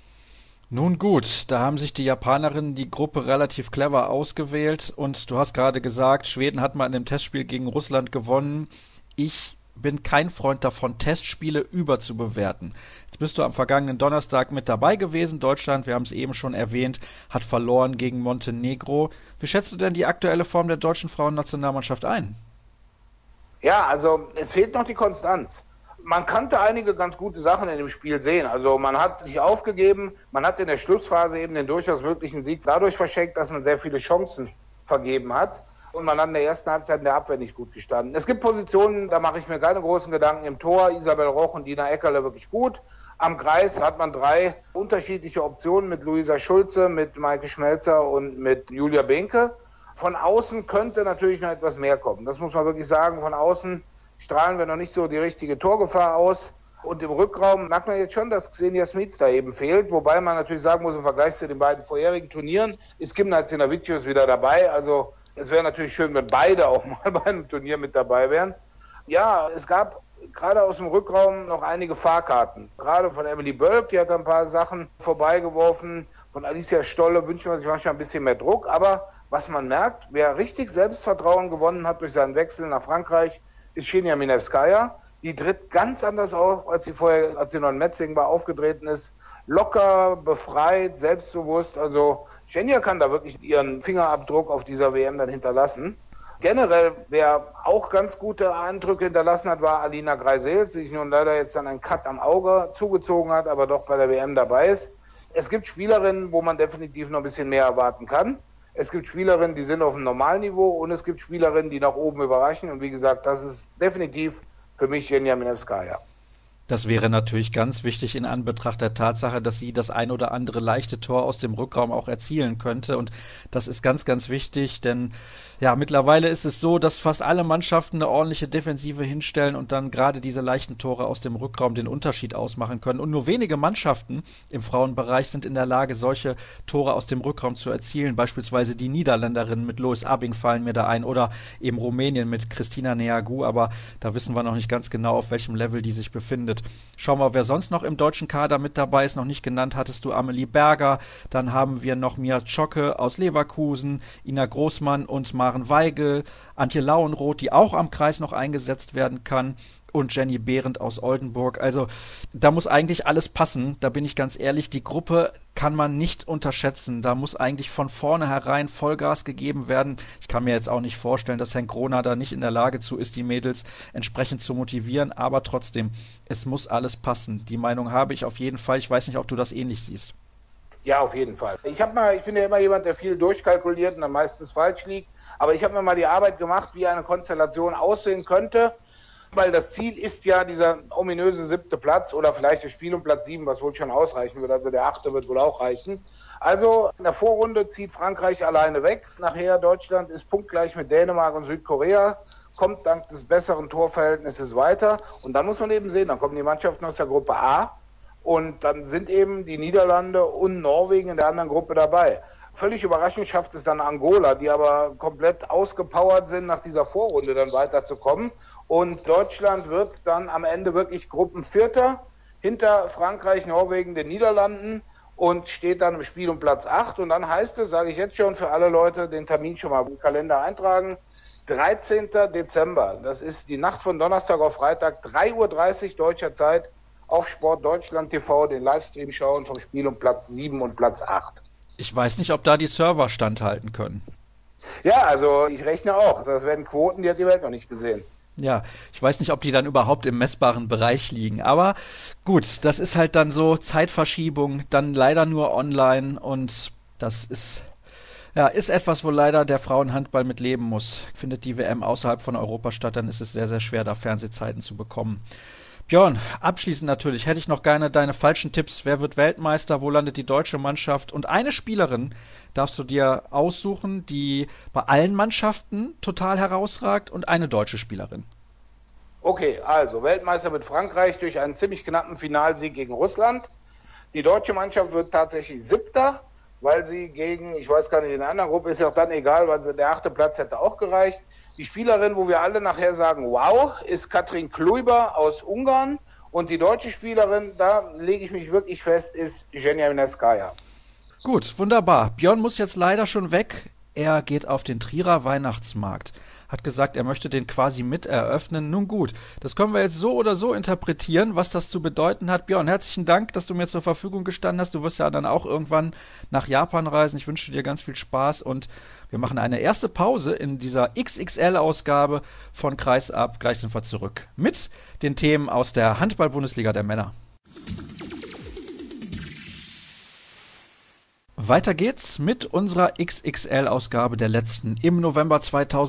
Nun gut, da haben sich die Japanerinnen die Gruppe relativ clever ausgewählt und du hast gerade gesagt, Schweden hat mal in dem Testspiel gegen Russland gewonnen. Ich bin kein Freund davon, Testspiele überzubewerten. Jetzt bist du am vergangenen Donnerstag mit dabei gewesen. Deutschland, wir haben es eben schon erwähnt, hat verloren gegen Montenegro. Wie schätzt du denn die aktuelle Form der deutschen Frauennationalmannschaft ein? Ja, also es fehlt noch die Konstanz. Man konnte einige ganz gute Sachen in dem Spiel sehen. Also man hat nicht aufgegeben, man hat in der Schlussphase eben den durchaus möglichen Sieg dadurch verschenkt, dass man sehr viele Chancen vergeben hat. Und man hat in der ersten Halbzeit in der Abwehr nicht gut gestanden. Es gibt Positionen, da mache ich mir keine großen Gedanken. Im Tor Isabel Roch und Dina Eckerle wirklich gut. Am Kreis hat man 3 unterschiedliche Optionen mit Luisa Schulze, mit Maike Schmelzer und mit Julia Behnke. Von außen könnte natürlich noch etwas mehr kommen. Das muss man wirklich sagen. Von außen strahlen wir noch nicht so die richtige Torgefahr aus. Und im Rückraum merkt man jetzt schon, dass Xenia Smits da eben fehlt. Wobei man natürlich sagen muss, im Vergleich zu den beiden vorherigen Turnieren ist Gimnazinavičius wieder dabei. Also es wäre natürlich schön, wenn beide auch mal bei einem Turnier mit dabei wären. Ja, es gab gerade aus dem Rückraum noch einige Fahrkarten. Gerade von Emily Bölk, die hat ein paar Sachen vorbeigeworfen. Von Alicia Stolle wünscht man sich manchmal ein bisschen mehr Druck. Aber was man merkt, wer richtig Selbstvertrauen gewonnen hat durch seinen Wechsel nach Frankreich, ist Xenia Minevskaya. Die tritt ganz anders auf, als sie noch in Metzingen war, aufgetreten ist. Locker, befreit, selbstbewusst. Also Xenia kann da wirklich ihren Fingerabdruck auf dieser WM dann hinterlassen. Generell, wer auch ganz gute Eindrücke hinterlassen hat, war Alina Greisels, die sich nun leider jetzt dann einen Cut am Auge zugezogen hat, aber doch bei der WM dabei ist. Es gibt Spielerinnen, wo man definitiv noch ein bisschen mehr erwarten kann. Es gibt Spielerinnen, die sind auf einem Normalniveau und es gibt Spielerinnen, die nach oben überraschen. Und wie gesagt, das ist definitiv für mich Xenia Minevskaya. Das wäre natürlich ganz wichtig in Anbetracht der Tatsache, dass sie das ein oder andere leichte Tor aus dem Rückraum auch erzielen könnte. Und das ist ganz, ganz wichtig, denn ja, mittlerweile ist es so, dass fast alle Mannschaften eine ordentliche Defensive hinstellen und dann gerade diese leichten Tore aus dem Rückraum den Unterschied ausmachen können. Und nur wenige Mannschaften im Frauenbereich sind in der Lage, solche Tore aus dem Rückraum zu erzielen. Beispielsweise die Niederländerinnen mit Lois Abing fallen mir da ein oder eben Rumänien mit Christina Neagu. Aber da wissen wir noch nicht ganz genau, auf welchem Level die sich befindet. Schauen wir, wer sonst noch im deutschen Kader mit dabei ist. Noch nicht genannt hattest du Amelie Berger. Dann haben wir noch Mia Zschocke aus Leverkusen, Ina Großmann und Maren Weigel, Antje Lauenroth, die auch am Kreis noch eingesetzt werden kann, und Jenny Behrendt aus Oldenburg. Also da muss eigentlich alles passen. Da bin ich ganz ehrlich, die Gruppe kann man nicht unterschätzen. Da muss eigentlich von vornherein Vollgas gegeben werden. Ich kann mir jetzt auch nicht vorstellen, dass Henk Groner da nicht in der Lage zu ist, die Mädels entsprechend zu motivieren. Aber trotzdem, es muss alles passen. Die Meinung habe ich auf jeden Fall. Ich weiß nicht, ob du das ähnlich siehst. Ja, auf jeden Fall. Ich bin ja immer jemand, der viel durchkalkuliert und dann meistens falsch liegt. Aber ich habe mir mal die Arbeit gemacht, wie eine Konstellation aussehen könnte. Weil das Ziel ist ja dieser ominöse 7. Platz oder vielleicht das Spiel um Platz 7, was wohl schon ausreichen wird. Also der 8. wird wohl auch reichen. Also in der Vorrunde zieht Frankreich alleine weg. Nachher Deutschland ist punktgleich mit Dänemark und Südkorea, kommt dank des besseren Torverhältnisses weiter. Und dann muss man eben sehen, dann kommen die Mannschaften aus der Gruppe A und dann sind eben die Niederlande und Norwegen in der anderen Gruppe dabei. Völlig überraschend schafft es dann Angola, die aber komplett ausgepowert sind, nach dieser Vorrunde dann weiterzukommen. Und Deutschland wird dann am Ende wirklich Gruppenvierter hinter Frankreich, Norwegen, den Niederlanden und steht dann im Spiel um Platz 8. Und dann heißt es, sage ich jetzt schon für alle Leute, den Termin schon mal im Kalender eintragen, 13. Dezember. Das ist die Nacht von Donnerstag auf Freitag, 3:30 Uhr deutscher Zeit, auf Sport Deutschland TV, den Livestream schauen vom Spiel um Platz 7 und Platz 8. Ich weiß nicht, ob da die Server standhalten können. Ja, also ich rechne auch. Das werden Quoten, die hat die Welt noch nicht gesehen. Ja, ich weiß nicht, ob die dann überhaupt im messbaren Bereich liegen. Aber gut, das ist halt dann so Zeitverschiebung, dann leider nur online. Und das ist etwas, wo leider der Frauenhandball mit leben muss. Findet die WM außerhalb von Europa statt, dann ist es sehr, sehr schwer, da Fernsehzeiten zu bekommen. Björn, abschließend natürlich hätte ich noch gerne deine falschen Tipps. Wer wird Weltmeister? Wo landet die deutsche Mannschaft? Und eine Spielerin darfst du dir aussuchen, die bei allen Mannschaften total herausragt, und eine deutsche Spielerin. Okay, also Weltmeister wird Frankreich durch einen ziemlich knappen Finalsieg gegen Russland. Die deutsche Mannschaft wird tatsächlich 7., weil sie gegen, ich weiß gar nicht, in der anderen Gruppe ist ja auch dann egal, weil der 8. Platz hätte auch gereicht. Die Spielerin, wo wir alle nachher sagen, wow, ist Katrin Kluiber aus Ungarn. Und die deutsche Spielerin, da lege ich mich wirklich fest, ist Xenia Minevskaya. Gut, wunderbar. Björn muss jetzt leider schon weg. Er geht auf den Trierer Weihnachtsmarkt. hat gesagt, er möchte den quasi mit eröffnen. Nun gut, das können wir jetzt so oder so interpretieren, was das zu bedeuten hat. Björn, herzlichen Dank, dass du mir zur Verfügung gestanden hast. Du wirst ja dann auch irgendwann nach Japan reisen. Ich wünsche dir ganz viel Spaß und wir machen eine erste Pause in dieser XXL-Ausgabe von Kreisab. Gleich sind wir zurück mit den Themen aus der Handball-Bundesliga der Männer. Weiter geht's mit unserer XXL-Ausgabe der letzten im November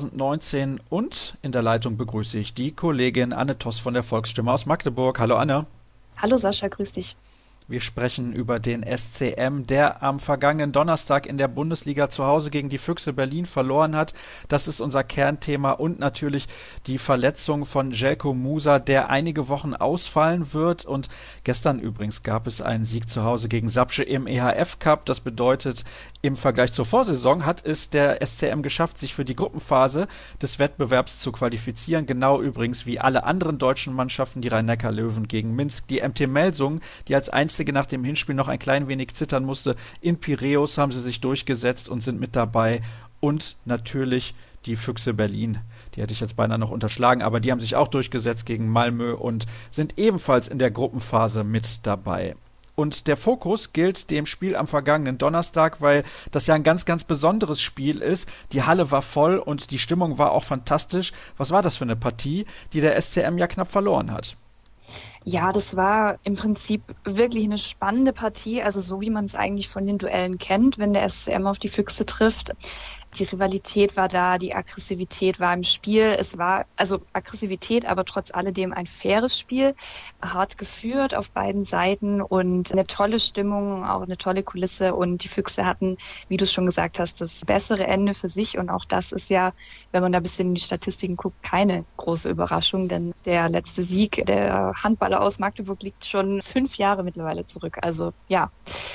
2019 und in der Leitung begrüße ich die Kollegin Anne Toss von der Volksstimme aus Magdeburg. Hallo Anne. Hallo Sascha, grüß dich. Wir sprechen über den SCM, der am vergangenen Donnerstag in der Bundesliga zu Hause gegen die Füchse Berlin verloren hat. Das ist unser Kernthema und natürlich die Verletzung von Željko Musa, der einige Wochen ausfallen wird. Und gestern übrigens gab es einen Sieg zu Hause gegen Sapsche im EHF Cup. Das bedeutet, im Vergleich zur Vorsaison hat es der SCM geschafft, sich für die Gruppenphase des Wettbewerbs zu qualifizieren. Genau übrigens wie alle anderen deutschen Mannschaften, die Rhein-Neckar-Löwen gegen Minsk, die MT Melsungen, die als einzige nach dem Hinspiel noch ein klein wenig zittern musste. In Piräus haben sie sich durchgesetzt und sind mit dabei. Und natürlich die Füchse Berlin. Die hätte ich jetzt beinahe noch unterschlagen, aber die haben sich auch durchgesetzt gegen Malmö und sind ebenfalls in der Gruppenphase mit dabei. Und der Fokus gilt dem Spiel am vergangenen Donnerstag, weil das ja ein ganz, ganz besonderes Spiel ist. Die Halle war voll und die Stimmung war auch fantastisch. Was war das für eine Partie, die der SCM ja knapp verloren hat? Ja, das war im Prinzip wirklich eine spannende Partie, also so wie man es eigentlich von den Duellen kennt, wenn der SCM auf die Füchse trifft. Die Rivalität war da, die Aggressivität war im Spiel. Es war also Aggressivität, aber trotz alledem ein faires Spiel, hart geführt auf beiden Seiten und eine tolle Stimmung, auch eine tolle Kulisse. Und die Füchse hatten, wie du es schon gesagt hast, das bessere Ende für sich. Und auch das ist ja, wenn man da ein bisschen in die Statistiken guckt, keine große Überraschung, denn der letzte Sieg der Handballer aus Magdeburg liegt schon 5 Jahre mittlerweile zurück. Also ja,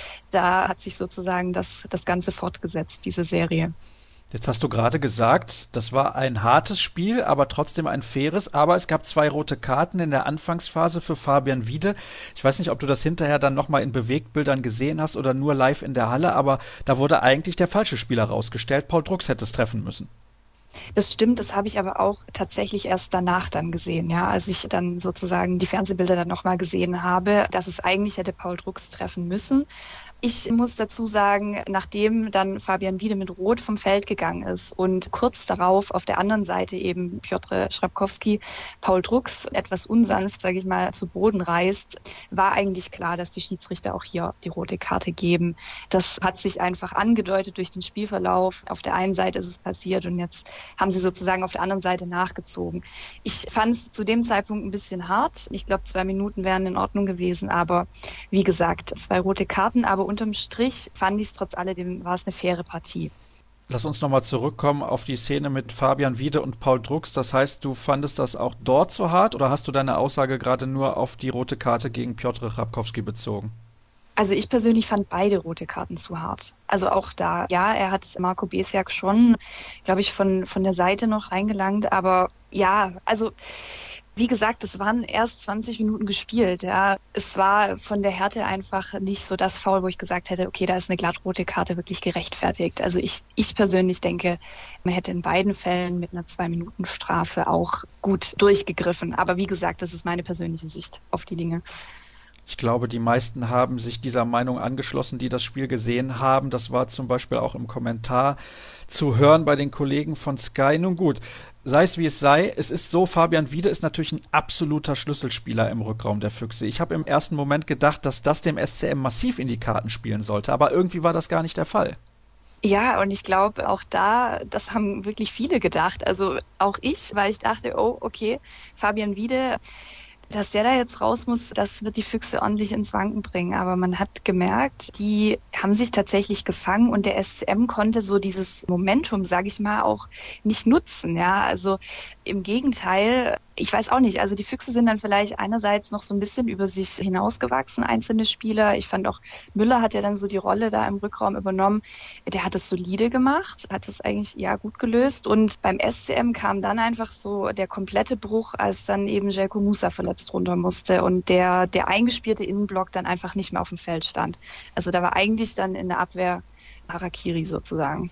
da hat sich sozusagen das Ganze fortgesetzt, diese Serie. Jetzt hast du gerade gesagt, das war ein hartes Spiel, aber trotzdem ein faires. Aber es gab 2 rote Karten in der Anfangsphase für Fabian Wiede. Ich weiß nicht, ob du das hinterher dann nochmal in Bewegtbildern gesehen hast oder nur live in der Halle, aber da wurde eigentlich der falsche Spieler rausgestellt. Paul Drucks hätte es treffen müssen. Das stimmt, das habe ich aber auch tatsächlich erst danach dann gesehen, ja, als ich dann sozusagen die Fernsehbilder dann nochmal gesehen habe, dass es eigentlich hätte Paul Drucks treffen müssen. Ich muss dazu sagen, nachdem dann Fabian Wiede mit Rot vom Feld gegangen ist und kurz darauf auf der anderen Seite eben Piotr Schrabkowski Paul Drucks etwas unsanft, sage ich mal, zu Boden reißt, war eigentlich klar, dass die Schiedsrichter auch hier die rote Karte geben. Das hat sich einfach angedeutet durch den Spielverlauf. Auf der einen Seite ist es passiert und jetzt haben sie sozusagen auf der anderen Seite nachgezogen. Ich fand es zu dem Zeitpunkt ein bisschen hart. Ich glaube, 2 Minuten wären in Ordnung gewesen, aber wie gesagt, 2 rote Karten, aber unterm Strich fand ich es trotz alledem, war es eine faire Partie. Lass uns nochmal zurückkommen auf die Szene mit Fabian Wiede und Paul Drucks. Das heißt, du fandest das auch dort so hart oder hast du deine Aussage gerade nur auf die rote Karte gegen Piotr Schrabkowski bezogen? Also ich persönlich fand beide rote Karten zu hart. Also auch da, ja, er hat Marco Besiak schon, glaube ich, von der Seite noch reingelangt. Aber ja, also wie gesagt, es waren erst 20 Minuten gespielt. Ja, es war von der Härte einfach nicht so das Foul, wo ich gesagt hätte, okay, da ist eine glattrote Karte wirklich gerechtfertigt. Also ich persönlich denke, man hätte in beiden Fällen mit einer 2-Minuten-Strafe auch gut durchgegriffen. Aber wie gesagt, das ist meine persönliche Sicht auf die Dinge. Ich glaube, die meisten haben sich dieser Meinung angeschlossen, die das Spiel gesehen haben. Das war zum Beispiel auch im Kommentar zu hören bei den Kollegen von Sky. Nun gut, sei es wie es sei, es ist so, Fabian Wiede ist natürlich ein absoluter Schlüsselspieler im Rückraum der Füchse. Ich habe im ersten Moment gedacht, dass das dem SCM massiv in die Karten spielen sollte, aber irgendwie war das gar nicht der Fall. Ja, und ich glaube auch da, das haben wirklich viele gedacht. Also auch ich, weil ich dachte, oh, okay, Fabian Wiede, dass der da jetzt raus muss, das wird die Füchse ordentlich ins Wanken bringen. Aber man hat gemerkt, die haben sich tatsächlich gefangen und der SCM konnte so dieses Momentum, sage ich mal, auch nicht nutzen. Ja, also im Gegenteil, ich weiß auch nicht, also die Füchse sind dann vielleicht einerseits noch so ein bisschen über sich hinausgewachsen, einzelne Spieler. Ich fand auch, Müller hat ja dann so die Rolle da im Rückraum übernommen. Der hat es solide gemacht, hat es eigentlich ja gut gelöst. Und beim SCM kam dann einfach so der komplette Bruch, als dann eben Željko Musa verletzt runter musste und der eingespielte Innenblock dann einfach nicht mehr auf dem Feld stand. Also da war eigentlich dann in der Abwehr Harakiri sozusagen.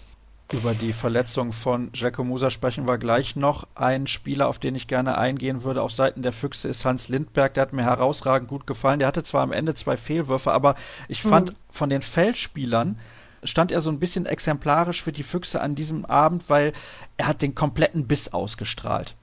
Über die Verletzung von Jacko Musa sprechen wir gleich noch. Ein Spieler, auf den ich gerne eingehen würde auf Seiten der Füchse, ist Hans Lindberg. Der hat mir herausragend gut gefallen. Der hatte zwar am Ende 2 Fehlwürfe, aber ich fand, von den Feldspielern stand er so ein bisschen exemplarisch für die Füchse an diesem Abend, weil er hat den kompletten Biss ausgestrahlt.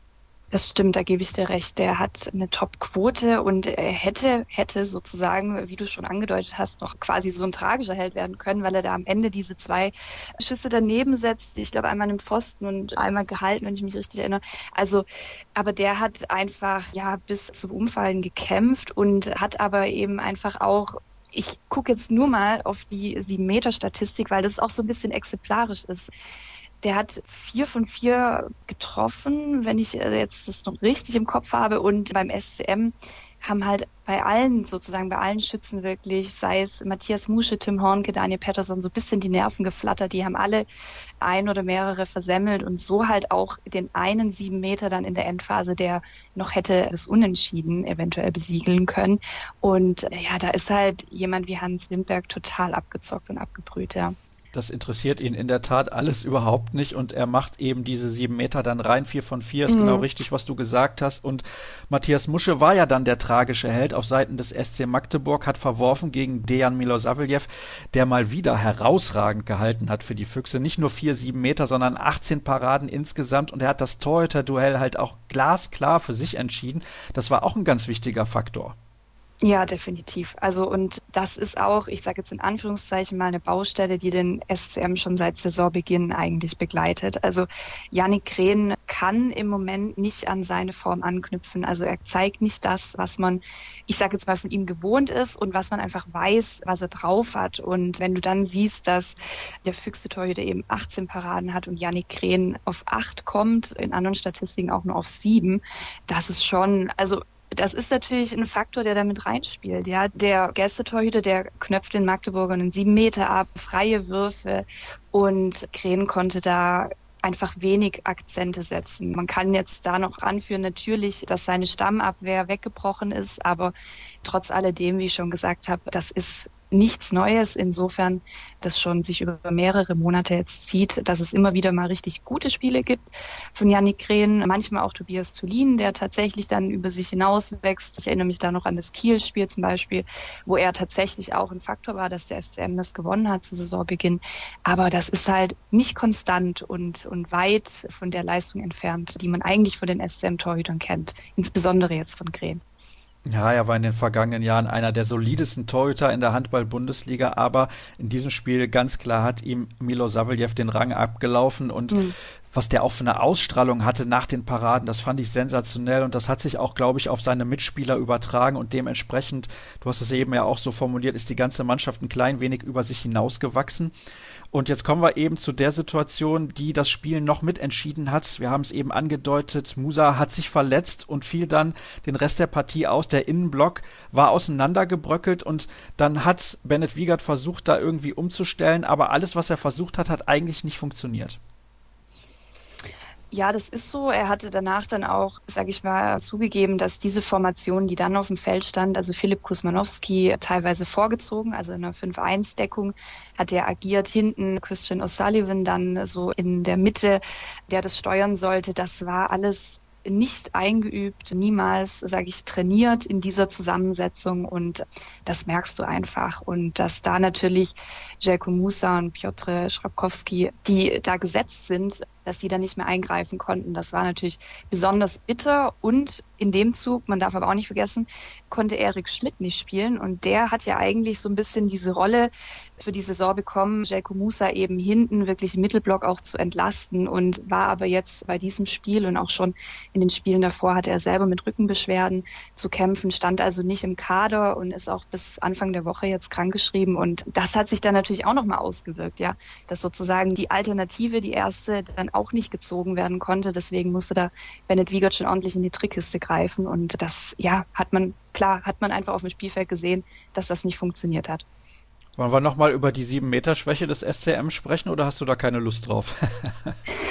Das stimmt, da gebe ich dir recht. Der hat eine Top-Quote und er hätte sozusagen, wie du schon angedeutet hast, noch quasi so ein tragischer Held werden können, weil er da am Ende diese 2 Schüsse daneben setzt. Ich glaube, einmal im Pfosten und einmal gehalten, wenn ich mich richtig erinnere. Also, aber der hat einfach, bis zum Umfallen gekämpft und hat aber eben einfach auch, ich gucke jetzt nur mal auf die 7-Meter-Statistik, weil das auch so ein bisschen exemplarisch ist. Der hat 4 von 4 getroffen, wenn ich jetzt das noch richtig im Kopf habe. Und beim SCM haben halt bei allen Schützen wirklich, sei es Matthias Musche, Tim Hornke, Daniel Pettersson, so ein bisschen die Nerven geflattert. Die haben alle ein oder mehrere versemmelt und so halt auch den einen 7 Meter dann in der Endphase, der noch hätte das Unentschieden eventuell besiegeln können. Und da ist halt jemand wie Hans Lindberg total abgezockt und abgebrüht, ja. Das interessiert ihn in der Tat alles überhaupt nicht und er macht eben diese 7 Meter dann rein, 4 von 4, ist genau richtig, was du gesagt hast. Und Matthias Musche war ja dann der tragische Held auf Seiten des SC Magdeburg, hat verworfen gegen Dejan Milosavljev, der mal wieder herausragend gehalten hat für die Füchse. Nicht nur 4 7 Meter, sondern 18 Paraden insgesamt und er hat das Torhüter-Duell halt auch glasklar für sich entschieden. Das war auch ein ganz wichtiger Faktor. Ja, definitiv. Also und das ist auch, ich sage jetzt in Anführungszeichen mal, eine Baustelle, die den SCM schon seit Saisonbeginn eigentlich begleitet. Also Yannick Krähen kann im Moment nicht an seine Form anknüpfen. Also er zeigt nicht das, was man, ich sage jetzt mal, von ihm gewohnt ist und was man einfach weiß, was er drauf hat. Und wenn du dann siehst, dass der Füchse-Torhüter eben 18 Paraden hat und Yannick Krähen auf 8 kommt, in anderen Statistiken auch nur auf 7, das ist schon, also das ist natürlich ein Faktor, der damit reinspielt. Ja, der Gästetorhüter, der knöpft den Magdeburgern einen 7 Meter ab, freie Würfe und Krähen konnte da einfach wenig Akzente setzen. Man kann jetzt da noch anführen, natürlich, dass seine Stammabwehr weggebrochen ist, aber trotz alledem, wie ich schon gesagt habe, das ist nichts Neues, insofern, das schon sich über mehrere Monate jetzt zieht, dass es immer wieder mal richtig gute Spiele gibt von Yannick Krähen, manchmal auch Tobias Zulin, der tatsächlich dann über sich hinaus wächst. Ich erinnere mich da noch an das Kiel-Spiel zum Beispiel, wo er tatsächlich auch ein Faktor war, dass der SCM das gewonnen hat zu Saisonbeginn. Aber das ist halt nicht konstant und weit von der Leistung entfernt, die man eigentlich von den SCM-Torhütern kennt, insbesondere jetzt von Krähen. Ja, er war in den vergangenen Jahren einer der solidesten Torhüter in der Handball-Bundesliga, aber in diesem Spiel ganz klar hat ihm Milosavljev den Rang abgelaufen und was der auch für eine Ausstrahlung hatte nach den Paraden, das fand ich sensationell und das hat sich auch, glaube ich, auf seine Mitspieler übertragen und dementsprechend, du hast es eben ja auch so formuliert, ist die ganze Mannschaft ein klein wenig über sich hinausgewachsen. Und jetzt kommen wir eben zu der Situation, die das Spiel noch mitentschieden hat. Wir haben es eben angedeutet, Musa hat sich verletzt und fiel dann den Rest der Partie aus. Der Innenblock war auseinandergebröckelt und dann hat Bennett Wiegert versucht, da irgendwie umzustellen, aber alles, was er versucht hat, hat eigentlich nicht funktioniert. Ja, das ist so. Er hatte danach dann auch, sage ich mal, zugegeben, dass diese Formation, die dann auf dem Feld stand, also Philipp Kusmanowski teilweise vorgezogen, also in einer 5-1-Deckung hat er agiert, hinten Christian O'Sullivan dann so in der Mitte, der das steuern sollte. Das war alles nicht eingeübt, niemals, sage ich, trainiert in dieser Zusammensetzung und das merkst du einfach. Und dass da natürlich Jelko Musa und Piotr Schrabkowski, die da gesetzt sind, dass die da nicht mehr eingreifen konnten, das war natürlich besonders bitter und in dem Zug, man darf aber auch nicht vergessen, konnte Erik Schmidt nicht spielen und der hat ja eigentlich so ein bisschen diese Rolle für die Saison bekommen, Jelko Musa eben hinten wirklich im Mittelblock auch zu entlasten und war aber jetzt bei diesem Spiel und auch schon in den Spielen davor hatte er selber mit Rückenbeschwerden zu kämpfen, stand also nicht im Kader und ist auch bis Anfang der Woche jetzt krankgeschrieben und das hat sich dann natürlich auch nochmal ausgewirkt, ja, dass sozusagen die Alternative, die erste, dann auch nicht gezogen werden konnte, deswegen musste da Bennett Wiegert schon ordentlich in die Trickkiste greifen und das, ja, hat man einfach auf dem Spielfeld gesehen, dass das nicht funktioniert hat. Wollen wir nochmal über die 7-Meter-Schwäche des SCM sprechen oder hast du da keine Lust drauf?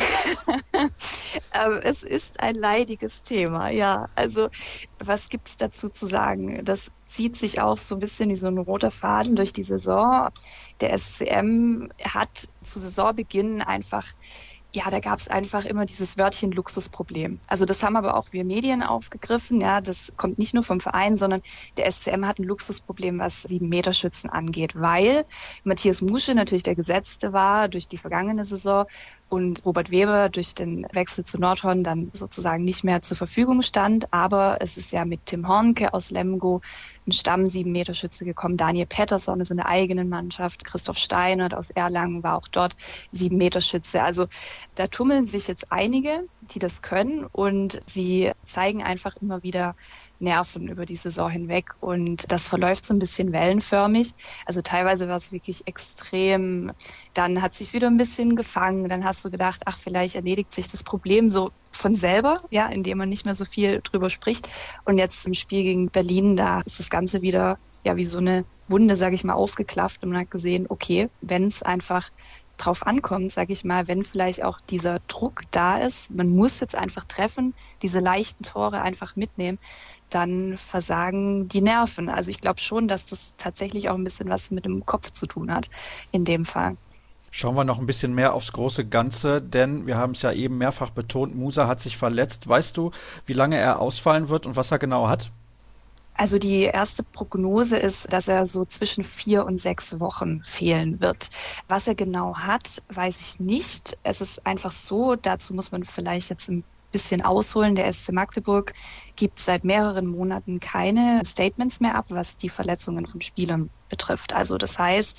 Es ist ein leidiges Thema, ja. Also, was gibt's dazu zu sagen? Das zieht sich auch so ein bisschen wie so ein roter Faden durch die Saison. Der SCM hat zu Saisonbeginn einfach, ja, da gab es einfach immer dieses Wörtchen Luxusproblem. Also das haben aber auch wir Medien aufgegriffen. Ja, das kommt nicht nur vom Verein, sondern der SCM hat ein Luxusproblem, was 7-Meter-Schützen angeht, weil Matthias Musche natürlich der Gesetzte war durch die vergangene Saison und Robert Weber durch den Wechsel zu Nordhorn dann sozusagen nicht mehr zur Verfügung stand. Aber es ist ja mit Tim Hornke aus Lemgo ein Stamm 7-Meter-Schütze gekommen. Daniel Pettersson ist in der eigenen Mannschaft. Christoph Steinert aus Erlangen war auch dort 7-Meter-Schütze. Also da tummeln sich jetzt einige, die das können, und sie zeigen einfach immer wieder Nerven über die Saison hinweg, und das verläuft so ein bisschen wellenförmig. Also teilweise war es wirklich extrem, dann hat es sich wieder ein bisschen gefangen, dann hast du gedacht, ach, vielleicht erledigt sich das Problem so von selber, ja, indem man nicht mehr so viel drüber spricht, und jetzt im Spiel gegen Berlin, da ist das Ganze wieder ja wie so eine Wunde, sage ich mal, aufgeklafft, und man hat gesehen, okay, wenn es einfach drauf ankommt, sage ich mal, wenn vielleicht auch dieser Druck da ist, man muss jetzt einfach treffen, diese leichten Tore einfach mitnehmen, dann versagen die Nerven. Also ich glaube schon, dass das tatsächlich auch ein bisschen was mit dem Kopf zu tun hat in dem Fall. Schauen wir noch ein bisschen mehr aufs große Ganze, denn wir haben es ja eben mehrfach betont, Musa hat sich verletzt. Weißt du, wie lange er ausfallen wird und was er genau hat? Also die erste Prognose ist, dass er so zwischen 4 und 6 Wochen fehlen wird. Was er genau hat, weiß ich nicht. Es ist einfach so, dazu muss man vielleicht jetzt ein bisschen ausholen. Der SC Magdeburg gibt seit mehreren Monaten keine Statements mehr ab, was die Verletzungen von Spielern betrifft. Also das heißt,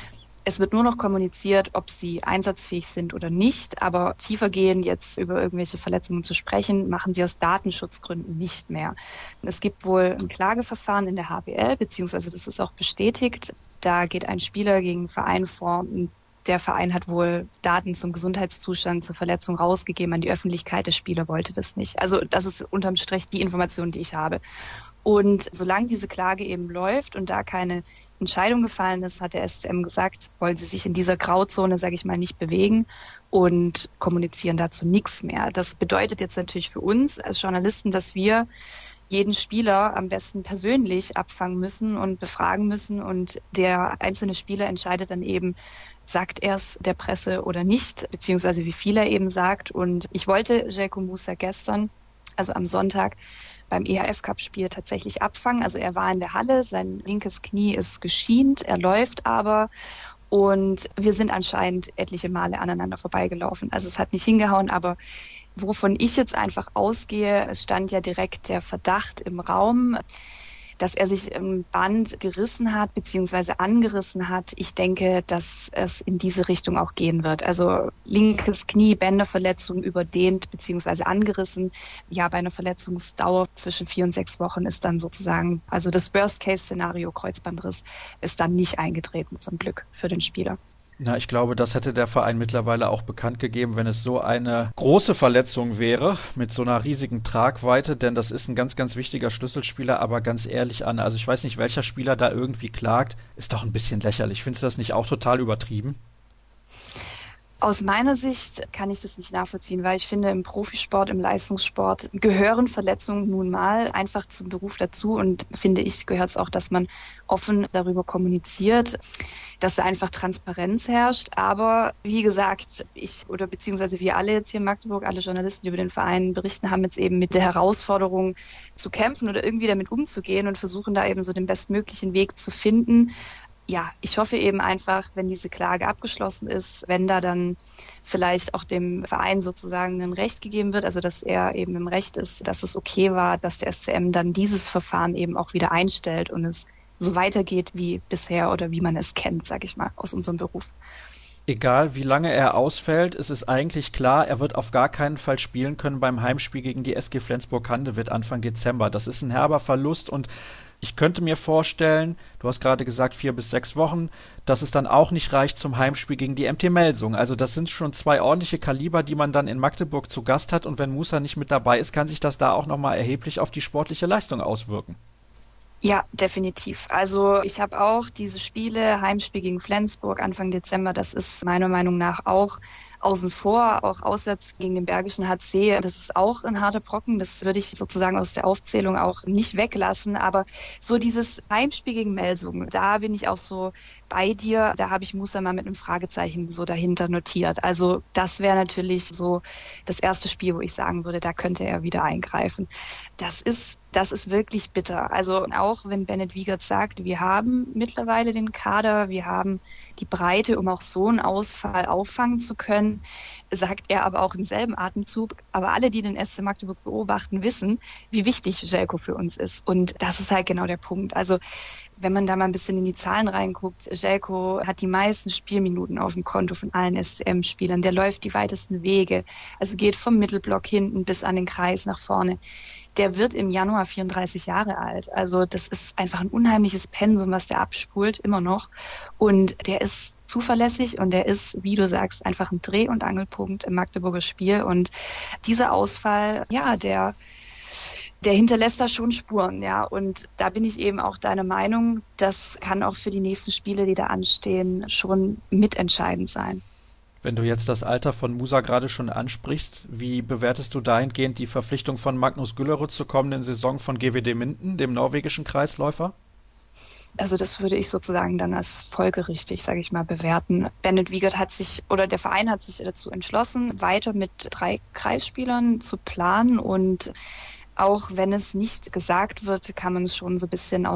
es wird nur noch kommuniziert, ob sie einsatzfähig sind oder nicht, aber tiefergehend jetzt über irgendwelche Verletzungen zu sprechen, machen sie aus Datenschutzgründen nicht mehr. Es gibt wohl ein Klageverfahren in der HBL, beziehungsweise das ist auch bestätigt. Da geht ein Spieler gegen einen Verein vor. Der Verein hat wohl Daten zum Gesundheitszustand, zur Verletzung rausgegeben an die Öffentlichkeit. Der Spieler wollte das nicht. Also das ist unterm Strich die Information, die ich habe. Und solange diese Klage eben läuft und da keine Entscheidung gefallen ist, hat der SCM gesagt, wollen sie sich in dieser Grauzone, sage ich mal, nicht bewegen und kommunizieren dazu nichts mehr. Das bedeutet jetzt natürlich für uns als Journalisten, dass wir jeden Spieler am besten persönlich abfangen müssen und befragen müssen, und der einzelne Spieler entscheidet dann eben, sagt er es der Presse oder nicht, beziehungsweise wie viel er eben sagt. Und ich wollte Jelko Musa gestern, also am Sonntag, beim EHF-Cup-Spiel tatsächlich abfangen. Also er war in der Halle, sein linkes Knie ist geschient, er läuft aber, und wir sind anscheinend etliche Male aneinander vorbeigelaufen. Also es hat nicht hingehauen, aber wovon ich jetzt einfach ausgehe, es stand ja direkt der Verdacht im Raum, dass er sich im Band gerissen hat bzw. angerissen hat. Ich denke, dass es in diese Richtung auch gehen wird. Also linkes Knie, Bänderverletzung, überdehnt bzw. angerissen. Ja, bei einer Verletzungsdauer zwischen 4 und 6 Wochen ist dann sozusagen, also das Worst-Case-Szenario Kreuzbandriss ist dann nicht eingetreten, zum Glück für den Spieler. Na, ich glaube, das hätte der Verein mittlerweile auch bekannt gegeben, wenn es so eine große Verletzung wäre, mit so einer riesigen Tragweite, denn das ist ein ganz, ganz wichtiger Schlüsselspieler, aber ganz ehrlich, Anne, also ich weiß nicht, welcher Spieler da irgendwie klagt, ist doch ein bisschen lächerlich. Findest du das nicht auch total übertrieben? Aus meiner Sicht kann ich das nicht nachvollziehen, weil ich finde, im Profisport, im Leistungssport gehören Verletzungen nun mal einfach zum Beruf dazu, und finde ich, gehört es auch, dass man offen darüber kommuniziert, dass da einfach Transparenz herrscht. Aber wie gesagt, beziehungsweise wir alle jetzt hier in Magdeburg, alle Journalisten, die über den Verein berichten, haben jetzt eben mit der Herausforderung zu kämpfen oder irgendwie damit umzugehen und versuchen da eben so den bestmöglichen Weg zu finden. Ja, ich hoffe eben einfach, wenn diese Klage abgeschlossen ist, wenn da dann vielleicht auch dem Verein sozusagen ein Recht gegeben wird, also dass er eben im Recht ist, dass es okay war, dass der SCM dann dieses Verfahren eben auch wieder einstellt und es so weitergeht wie bisher oder wie man es kennt, sage ich mal, aus unserem Beruf. Egal wie lange er ausfällt, ist es eigentlich klar, er wird auf gar keinen Fall spielen können beim Heimspiel gegen die SG Flensburg-Handewitt Anfang Dezember. Das ist ein herber Verlust, und ich könnte mir vorstellen, du hast gerade gesagt 4 bis 6 Wochen, dass es dann auch nicht reicht zum Heimspiel gegen die MT Melsung. Also das sind schon 2 ordentliche Kaliber, die man dann in Magdeburg zu Gast hat, und wenn Musa nicht mit dabei ist, kann sich das da auch nochmal erheblich auf die sportliche Leistung auswirken. Ja, definitiv. Also ich habe auch diese Spiele, Heimspiel gegen Flensburg Anfang Dezember, das ist meiner Meinung nach auch außen vor, auch auswärts gegen den Bergischen HC, das ist auch ein harter Brocken, das würde ich sozusagen aus der Aufzählung auch nicht weglassen, aber so dieses Heimspiel gegen Melsungen, da bin ich auch so bei dir, da habe ich Musa mal mit einem Fragezeichen so dahinter notiert. Also das wäre natürlich so das erste Spiel, wo ich sagen würde, da könnte er wieder eingreifen. Das ist wirklich bitter. Also auch wenn Bennett Wiegert sagt, wir haben mittlerweile den Kader, wir haben die Breite, um auch so einen Ausfall auffangen zu können, sagt er aber auch im selben Atemzug. Aber alle, die den SC Magdeburg beobachten, wissen, wie wichtig Željko für uns ist. Und das ist halt genau der Punkt. Also wenn man da mal ein bisschen in die Zahlen reinguckt, Željko hat die meisten Spielminuten auf dem Konto von allen SCM-Spielern. Der läuft die weitesten Wege, also geht vom Mittelblock hinten bis an den Kreis nach vorne. Der wird im Januar 34 Jahre alt. Also das ist einfach ein unheimliches Pensum, was der abspult, immer noch. Und der ist zuverlässig und der ist, wie du sagst, einfach ein Dreh- und Angelpunkt im Magdeburger Spiel. Und dieser Ausfall, ja, der hinterlässt da schon Spuren, ja. Und da bin ich eben auch deiner Meinung, das kann auch für die nächsten Spiele, die da anstehen, schon mitentscheidend sein. Wenn du jetzt das Alter von Musa gerade schon ansprichst, wie bewertest du dahingehend die Verpflichtung von Magnus Güllerud zur kommenden Saison von GWD Minden, dem norwegischen Kreisläufer? Also das würde ich sozusagen dann als folgerichtig, sage ich mal, bewerten. Bennett Wiegert der Verein hat sich dazu entschlossen, weiter mit 3 Kreisspielern zu planen, und auch wenn es nicht gesagt wird, kann man es schon so ein bisschen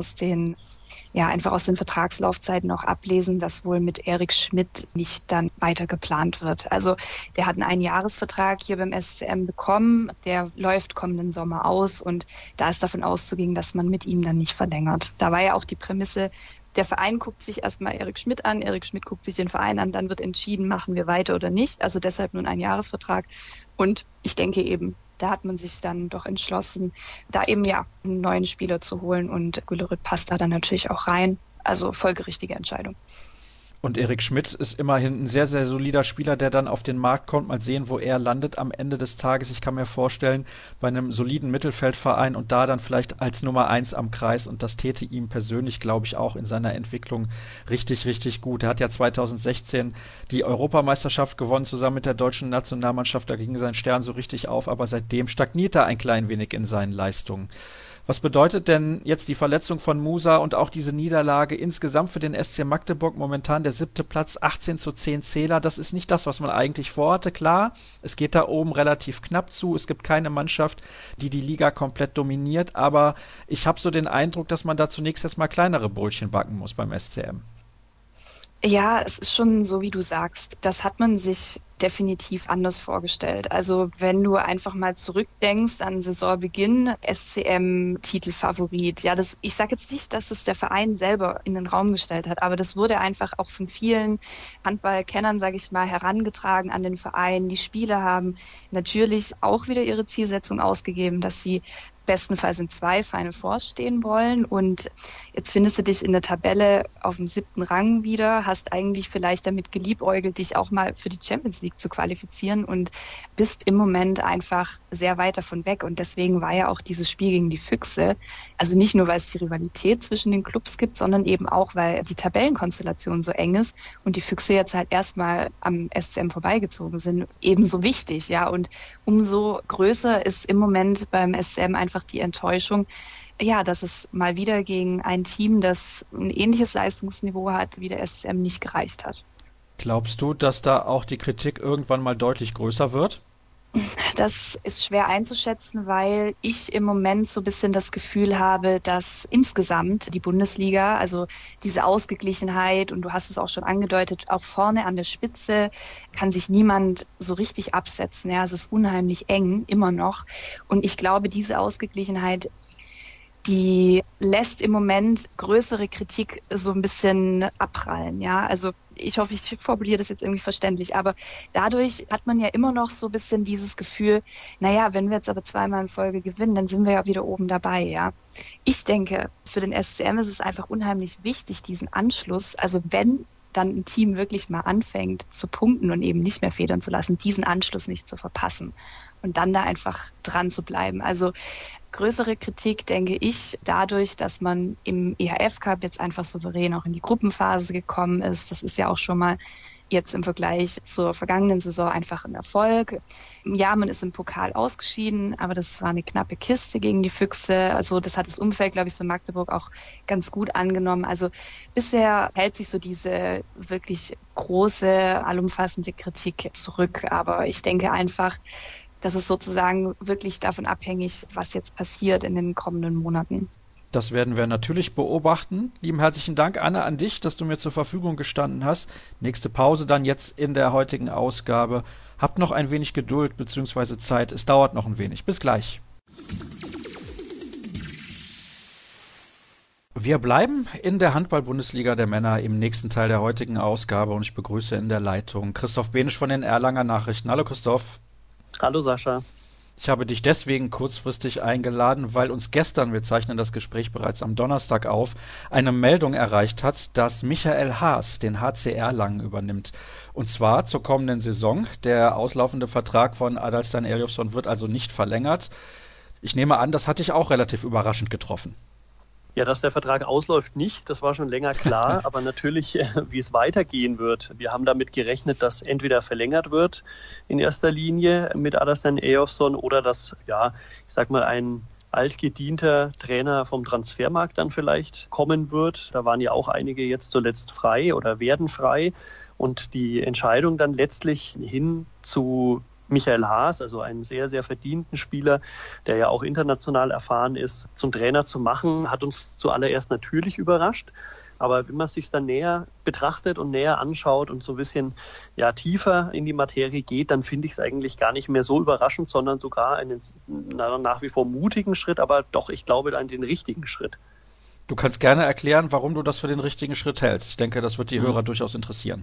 einfach aus den Vertragslaufzeiten auch ablesen, dass wohl mit Erik Schmidt nicht dann weiter geplant wird. Also der hat einen Einjahresvertrag hier beim SCM bekommen, der läuft kommenden Sommer aus, und da ist davon auszugehen, dass man mit ihm dann nicht verlängert. Da war ja auch die Prämisse, der Verein guckt sich erstmal Erik Schmidt an, Erik Schmidt guckt sich den Verein an, dann wird entschieden, machen wir weiter oder nicht. Also deshalb nur ein Einjahresvertrag. Und ich denke eben, da hat man sich dann doch entschlossen, da eben einen neuen Spieler zu holen, und Güllerud passt da dann natürlich auch rein. Also folgerichtige Entscheidung. Und Erik Schmidt ist immerhin ein sehr, sehr solider Spieler, der dann auf den Markt kommt. Mal sehen, wo er landet am Ende des Tages. Ich kann mir vorstellen, bei einem soliden Mittelfeldverein und da dann vielleicht als Nummer 1 am Kreis. Und das täte ihm persönlich, glaube ich, auch in seiner Entwicklung richtig, richtig gut. Er hat ja 2016 die Europameisterschaft gewonnen, zusammen mit der deutschen Nationalmannschaft. Da ging sein Stern so richtig auf, aber seitdem stagniert er ein klein wenig in seinen Leistungen. Was bedeutet denn jetzt die Verletzung von Musa und auch diese Niederlage insgesamt für den SC Magdeburg? Momentan der 7. Platz, 18:10 Zähler. Das ist nicht das, was man eigentlich vorhatte. Klar, es geht da oben relativ knapp zu. Es gibt keine Mannschaft, die die Liga komplett dominiert. Aber ich habe so den Eindruck, dass man da zunächst jetzt mal kleinere Brötchen backen muss beim SCM. Ja, es ist schon so, wie du sagst. Das hat man sich definitiv anders vorgestellt. Also wenn du einfach mal zurückdenkst an Saisonbeginn, SCM-Titelfavorit. Ja, ich sage jetzt nicht, dass es der Verein selber in den Raum gestellt hat, aber das wurde einfach auch von vielen Handballkennern, sage ich mal, herangetragen an den Verein. Die Spieler haben natürlich auch wieder ihre Zielsetzung ausgegeben, dass sie bestenfalls in 2 Final Fours stehen wollen, und jetzt findest du dich in der Tabelle auf dem 7. Rang wieder, hast eigentlich vielleicht damit geliebäugelt, dich auch mal für die Champions League zu qualifizieren, und bist im Moment einfach sehr weit davon weg, und deswegen war ja auch dieses Spiel gegen die Füchse, also nicht nur, weil es die Rivalität zwischen den Clubs gibt, sondern eben auch, weil die Tabellenkonstellation so eng ist und die Füchse jetzt halt erstmal am SCM vorbeigezogen sind, ebenso wichtig, ja, und umso größer ist im Moment beim SCM einfach die Enttäuschung, ja, dass es mal wieder gegen ein Team, das ein ähnliches Leistungsniveau hat, wie der SCM, nicht gereicht hat. Glaubst du, dass da auch die Kritik irgendwann mal deutlich größer wird? Das ist schwer einzuschätzen, weil ich im Moment so ein bisschen das Gefühl habe, dass insgesamt die Bundesliga, also diese Ausgeglichenheit, und du hast es auch schon angedeutet, auch vorne an der Spitze kann sich niemand so richtig absetzen. Ja, es ist unheimlich eng, immer noch. Und ich glaube, diese Ausgeglichenheit, die lässt im Moment größere Kritik so ein bisschen abprallen. Ja, also ich hoffe, ich formuliere das jetzt irgendwie verständlich, aber dadurch hat man ja immer noch so ein bisschen dieses Gefühl, naja, wenn wir jetzt aber 2-mal in Folge gewinnen, dann sind wir ja wieder oben dabei, ja. Ich denke, für den SCM ist es einfach unheimlich wichtig, diesen Anschluss, also wenn dann ein Team wirklich mal anfängt zu punkten und eben nicht mehr federn zu lassen, diesen Anschluss nicht zu verpassen und dann da einfach dran zu bleiben. Also größere Kritik, denke ich, dadurch, dass man im EHF Cup jetzt einfach souverän auch in die Gruppenphase gekommen ist. Das ist ja auch schon mal jetzt im Vergleich zur vergangenen Saison einfach ein Erfolg. Ja, man ist im Pokal ausgeschieden, aber das war eine knappe Kiste gegen die Füchse. Also das hat das Umfeld, glaube ich, so Magdeburg auch ganz gut angenommen. Also bisher hält sich so diese wirklich große, allumfassende Kritik zurück. Aber ich denke einfach, das ist sozusagen wirklich davon abhängig, was jetzt passiert in den kommenden Monaten. Das werden wir natürlich beobachten. Lieben herzlichen Dank, Anne, an dich, dass du mir zur Verfügung gestanden hast. Nächste Pause dann jetzt in der heutigen Ausgabe. Habt noch ein wenig Geduld bzw. Zeit. Es dauert noch ein wenig. Bis gleich. Wir bleiben in der Handball-Bundesliga der Männer im nächsten Teil der heutigen Ausgabe und ich begrüße in der Leitung Christoph Benisch von den Erlanger Nachrichten. Hallo Christoph. Hallo Sascha. Ich habe dich deswegen kurzfristig eingeladen, weil uns gestern, wir zeichnen das Gespräch bereits am Donnerstag auf, eine Meldung erreicht hat, dass Michael Haas den HC Erlangen übernimmt. Und zwar zur kommenden Saison. Der auslaufende Vertrag von Adalstein Elofsson wird also nicht verlängert. Ich nehme an, das hat dich auch relativ überraschend getroffen. Ja, dass der Vertrag ausläuft nicht, das war schon länger klar, aber natürlich, wie es weitergehen wird. Wir haben damit gerechnet, dass entweder verlängert wird in erster Linie mit Adalstein Elofsson oder dass, ja, ich sag mal, ein altgedienter Trainer vom Transfermarkt dann vielleicht kommen wird. Da waren ja auch einige jetzt zuletzt frei oder werden frei und die Entscheidung dann letztlich hin zu Michael Haas, also einen sehr, sehr verdienten Spieler, der ja auch international erfahren ist, zum Trainer zu machen, hat uns zuallererst natürlich überrascht. Aber wenn man es sich dann näher betrachtet und näher anschaut und so ein bisschen tiefer in die Materie geht, dann finde ich es eigentlich gar nicht mehr so überraschend, sondern sogar einen nach wie vor mutigen Schritt, aber doch, ich glaube, an den richtigen Schritt. Du kannst gerne erklären, warum du das für den richtigen Schritt hältst. Ich denke, das wird die Hörer durchaus interessieren.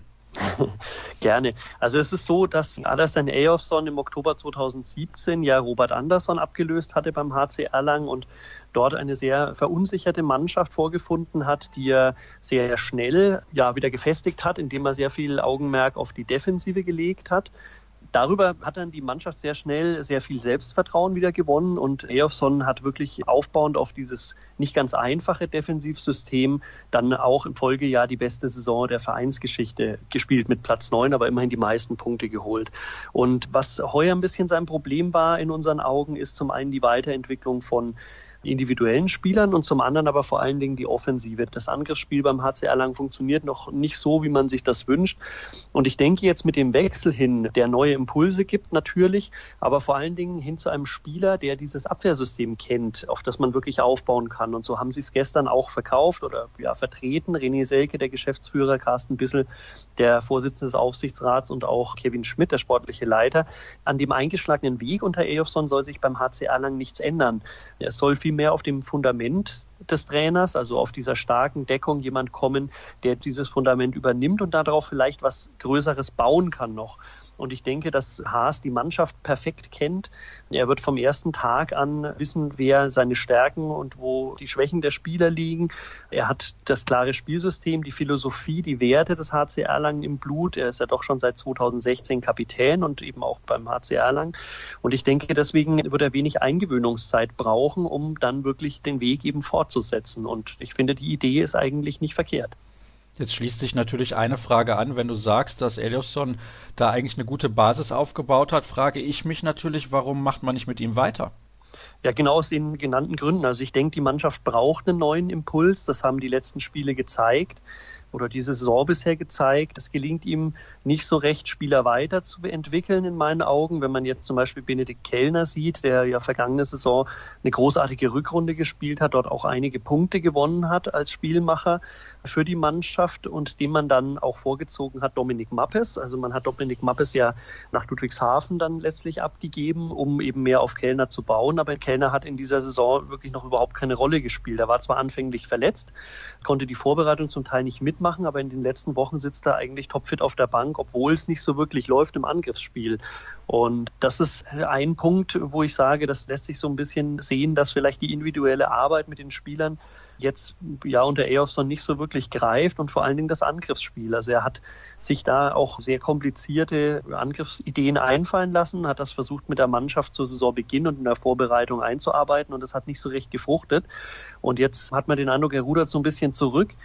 Gerne. Also es ist so, dass Adalstein Elofsson im Oktober 2017 ja Robert Andersson abgelöst hatte beim HC Erlangen und dort eine sehr verunsicherte Mannschaft vorgefunden hat, die er sehr schnell wieder gefestigt hat, indem er sehr viel Augenmerk auf die Defensive gelegt hat. Darüber hat dann die Mannschaft sehr schnell sehr viel Selbstvertrauen wieder gewonnen und Elofsson hat wirklich aufbauend auf dieses nicht ganz einfache Defensivsystem dann auch im Folgejahr die beste Saison der Vereinsgeschichte gespielt mit Platz 9, aber immerhin die meisten Punkte geholt. Und was heuer ein bisschen sein Problem war in unseren Augen, ist zum einen die Weiterentwicklung von individuellen Spielern und zum anderen aber vor allen Dingen die Offensive. Das Angriffsspiel beim HC Erlangen funktioniert noch nicht so, wie man sich das wünscht. Und ich denke jetzt mit dem Wechsel hin, der neue Impulse gibt natürlich, aber vor allen Dingen hin zu einem Spieler, der dieses Abwehrsystem kennt, auf das man wirklich aufbauen kann. Und so haben sie es gestern auch verkauft oder vertreten. René Selke, der Geschäftsführer, Carsten Bissel, der Vorsitzende des Aufsichtsrats und auch Kevin Schmidt, der sportliche Leiter. An dem eingeschlagenen Weg unter Elofsson soll sich beim HC Erlangen nichts ändern. Es soll viel mehr auf dem Fundament des Trainers, also auf dieser starken Deckung jemand kommen, der dieses Fundament übernimmt und darauf vielleicht was Größeres bauen kann noch. Und ich denke, dass Haas die Mannschaft perfekt kennt. Er wird vom ersten Tag an wissen, wer seine Stärken und wo die Schwächen der Spieler liegen. Er hat das klare Spielsystem, die Philosophie, die Werte des HC Erlangen im Blut. Er ist ja doch schon seit 2016 Kapitän und eben auch beim HC Erlangen. Und ich denke, deswegen wird er wenig Eingewöhnungszeit brauchen, um dann wirklich den Weg eben fortzusetzen. Und ich finde, die Idee ist eigentlich nicht verkehrt. Jetzt schließt sich natürlich eine Frage an, wenn du sagst, dass Elofsson da eigentlich eine gute Basis aufgebaut hat, frage ich mich natürlich, warum macht man nicht mit ihm weiter? Ja, genau aus den genannten Gründen. Also ich denke, die Mannschaft braucht einen neuen Impuls. Das haben die letzten Spiele gezeigt oder diese Saison bisher gezeigt. Es gelingt ihm nicht so recht, Spieler weiterzuentwickeln in meinen Augen. Wenn man jetzt zum Beispiel Benedikt Kellner sieht, der ja vergangene Saison eine großartige Rückrunde gespielt hat, dort auch einige Punkte gewonnen hat als Spielmacher für die Mannschaft und den man dann auch vorgezogen hat, Dominik Mappes. Also man hat Dominik Mappes ja nach Ludwigshafen dann letztlich abgegeben, um eben mehr auf Kellner zu bauen. Aber Kellner hat in dieser Saison wirklich noch überhaupt keine Rolle gespielt. Er war zwar anfänglich verletzt, konnte die Vorbereitung zum Teil nicht mitmachen, aber in den letzten Wochen sitzt er eigentlich topfit auf der Bank, obwohl es nicht so wirklich läuft im Angriffsspiel. Und das ist ein Punkt, wo ich sage, das lässt sich so ein bisschen sehen, dass vielleicht die individuelle Arbeit mit den Spielern jetzt unter Elofsson nicht so wirklich greift und vor allen Dingen das Angriffsspiel. Also er hat sich da auch sehr komplizierte Angriffsideen einfallen lassen, hat das versucht mit der Mannschaft zur Saisonbeginn und in der Vorbereitung einzuarbeiten und das hat nicht so recht gefruchtet. Und jetzt hat man den Eindruck, er rudert so ein bisschen zurück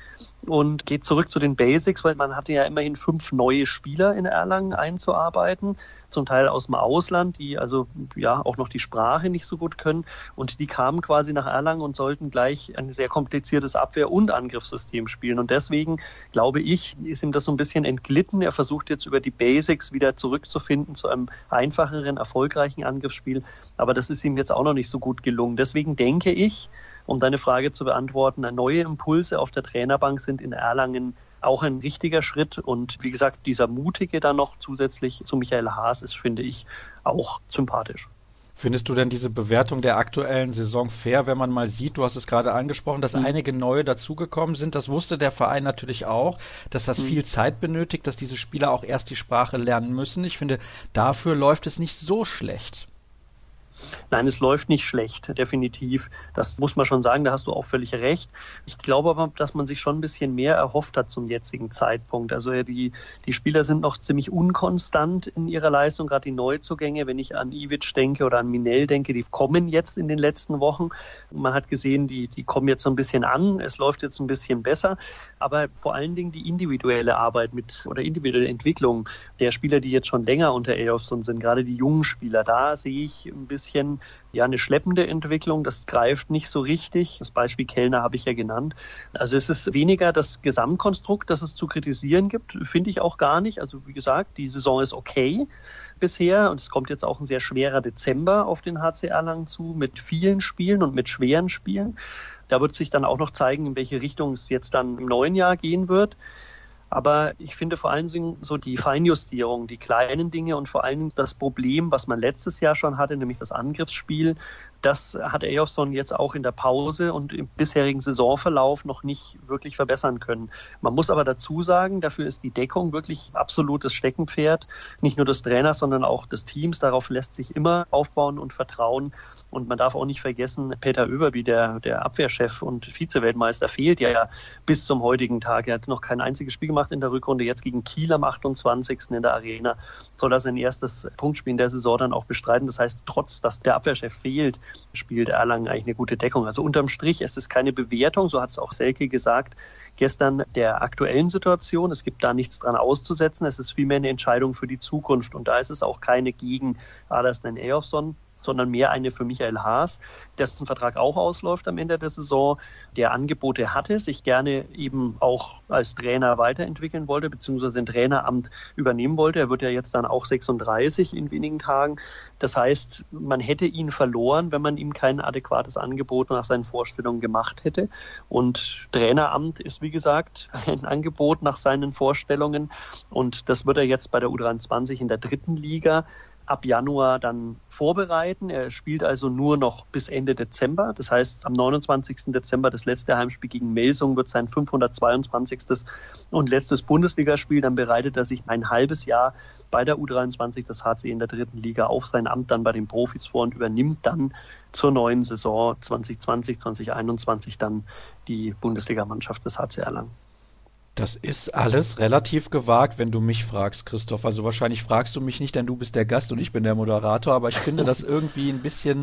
und geht zurück zu den Basics, weil man hatte ja immerhin 5 neue Spieler in Erlangen einzuarbeiten, zum Teil aus dem Ausland, die also ja auch noch die Sprache nicht so gut können, und die kamen quasi nach Erlangen und sollten gleich ein sehr kompliziertes Abwehr- und Angriffssystem spielen, und deswegen glaube ich, ist ihm das so ein bisschen entglitten. Er versucht jetzt über die Basics wieder zurückzufinden zu einem einfacheren, erfolgreichen Angriffsspiel, aber das ist ihm jetzt auch noch nicht so gut gelungen. Deswegen denke ich, um deine Frage zu beantworten, neue Impulse auf der Trainerbank sind in Erlangen auch ein richtiger Schritt, und wie gesagt, dieser Mutige dann noch zusätzlich zu Michael Haas ist, finde ich, auch sympathisch. Findest du denn diese Bewertung der aktuellen Saison fair, wenn man mal sieht, du hast es gerade angesprochen, dass einige neue dazugekommen sind? Das wusste der Verein natürlich auch, dass das viel Zeit benötigt, dass diese Spieler auch erst die Sprache lernen müssen. Ich finde, dafür läuft es nicht so schlecht. Nein, es läuft nicht schlecht, definitiv. Das muss man schon sagen, da hast du auch völlig recht. Ich glaube aber, dass man sich schon ein bisschen mehr erhofft hat zum jetzigen Zeitpunkt. Also die Spieler sind noch ziemlich unkonstant in ihrer Leistung, gerade die Neuzugänge. Wenn ich an Ivic denke oder an Minell denke, die kommen jetzt in den letzten Wochen. Man hat gesehen, die kommen jetzt so ein bisschen an. Es läuft jetzt ein bisschen besser. Aber vor allen Dingen die individuelle Arbeit oder individuelle Entwicklung der Spieler, die jetzt schon länger unter Eyjolfsson sind, gerade die jungen Spieler, da sehe ich ein bisschen eine schleppende Entwicklung, das greift nicht so richtig. Das Beispiel Kellner habe ich ja genannt. Also es ist weniger das Gesamtkonstrukt, das es zu kritisieren gibt, finde ich auch gar nicht. Also wie gesagt, die Saison ist okay bisher, und es kommt jetzt auch ein sehr schwerer Dezember auf den HC Erlangen zu, mit vielen Spielen und mit schweren Spielen. Da wird sich dann auch noch zeigen, in welche Richtung es jetzt dann im neuen Jahr gehen wird. Aber ich finde vor allen Dingen so die Feinjustierung, die kleinen Dinge und vor allen Dingen das Problem, was man letztes Jahr schon hatte, nämlich das Angriffsspiel, das hat Eyjolfsson jetzt auch in der Pause und im bisherigen Saisonverlauf noch nicht wirklich verbessern können. Man muss aber dazu sagen, dafür ist die Deckung wirklich absolutes Steckenpferd, nicht nur des Trainers, sondern auch des Teams. Darauf lässt sich immer aufbauen und vertrauen. Und man darf auch nicht vergessen, Peter Överby, der Abwehrchef und Vize-Weltmeister, fehlt ja bis zum heutigen Tag. Er hat noch kein einziges Spiel gemacht in der Rückrunde. Jetzt gegen Kiel am 28. in der Arena soll er sein erstes Punktspiel in der Saison dann auch bestreiten. Das heißt, trotz dass der Abwehrchef fehlt, spielt Erlangen eigentlich eine gute Deckung. Also unterm Strich, es ist keine Bewertung, so hat es auch Selke gesagt, gestern der aktuellen Situation. Es gibt da nichts dran auszusetzen. Es ist vielmehr eine Entscheidung für die Zukunft. Und da ist es auch keine gegen Alasdair Eyjolfsson, sondern mehr eine für Michael Haas, dessen Vertrag auch ausläuft am Ende der Saison, der Angebote hatte, sich gerne eben auch als Trainer weiterentwickeln wollte, beziehungsweise ein Traineramt übernehmen wollte. Er wird ja jetzt dann auch 36 in wenigen Tagen. Das heißt, man hätte ihn verloren, wenn man ihm kein adäquates Angebot nach seinen Vorstellungen gemacht hätte. Und Traineramt ist, wie gesagt, ein Angebot nach seinen Vorstellungen. Und das wird er jetzt bei der U23 in der 3. Liga ab Januar dann vorbereiten. Er spielt also nur noch bis Ende Dezember. Das heißt, am 29. Dezember, das letzte Heimspiel gegen Melsung, wird sein 522. und letztes Bundesligaspiel. Dann bereitet er sich ein halbes Jahr bei der U23 des HC in der 3. Liga auf sein Amt dann bei den Profis vor und übernimmt dann zur neuen Saison 2020, 2021 dann die Bundesligamannschaft des HC Erlangen. Das ist alles relativ gewagt, wenn du mich fragst, Christoph. Also wahrscheinlich fragst du mich nicht, denn du bist der Gast und ich bin der Moderator, aber ich finde das irgendwie ein bisschen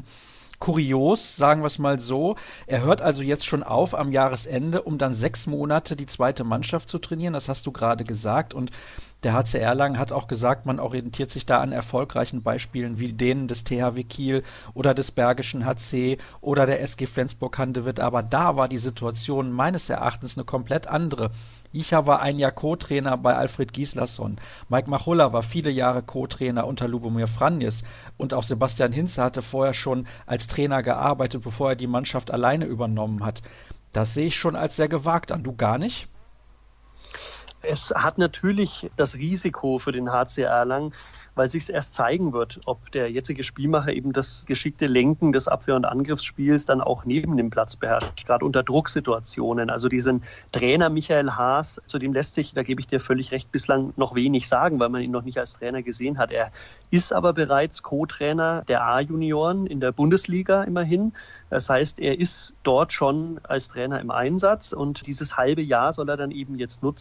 kurios, sagen wir es mal so. Er hört also jetzt schon auf am Jahresende, um dann 6 Monate die zweite Mannschaft zu trainieren. Das hast du gerade gesagt. Und der HC Erlangen hat auch gesagt, man orientiert sich da an erfolgreichen Beispielen wie denen des THW Kiel oder des Bergischen HC oder der SG Flensburg-Handewitt. Aber da war die Situation meines Erachtens eine komplett andere. Icha war ein Jahr Co-Trainer bei Alfred Gislason. Mike Machulla war viele Jahre Co-Trainer unter Lubomir Franjes. Und auch Sebastian Hinze hatte vorher schon als Trainer gearbeitet, bevor er die Mannschaft alleine übernommen hat. Das sehe ich schon als sehr gewagt an. Du gar nicht? Es hat natürlich das Risiko für den HC Erlangen, weil sich es erst zeigen wird, ob der jetzige Spielmacher eben das geschickte Lenken des Abwehr- und Angriffsspiels dann auch neben dem Platz beherrscht, gerade unter Drucksituationen. Also diesen Trainer Michael Haas, zu dem lässt sich, da gebe ich dir völlig recht, bislang noch wenig sagen, weil man ihn noch nicht als Trainer gesehen hat. Er ist aber bereits Co-Trainer der A-Junioren in der Bundesliga immerhin. Das heißt, er ist dort schon als Trainer im Einsatz und dieses halbe Jahr soll er dann eben jetzt nutzen bei der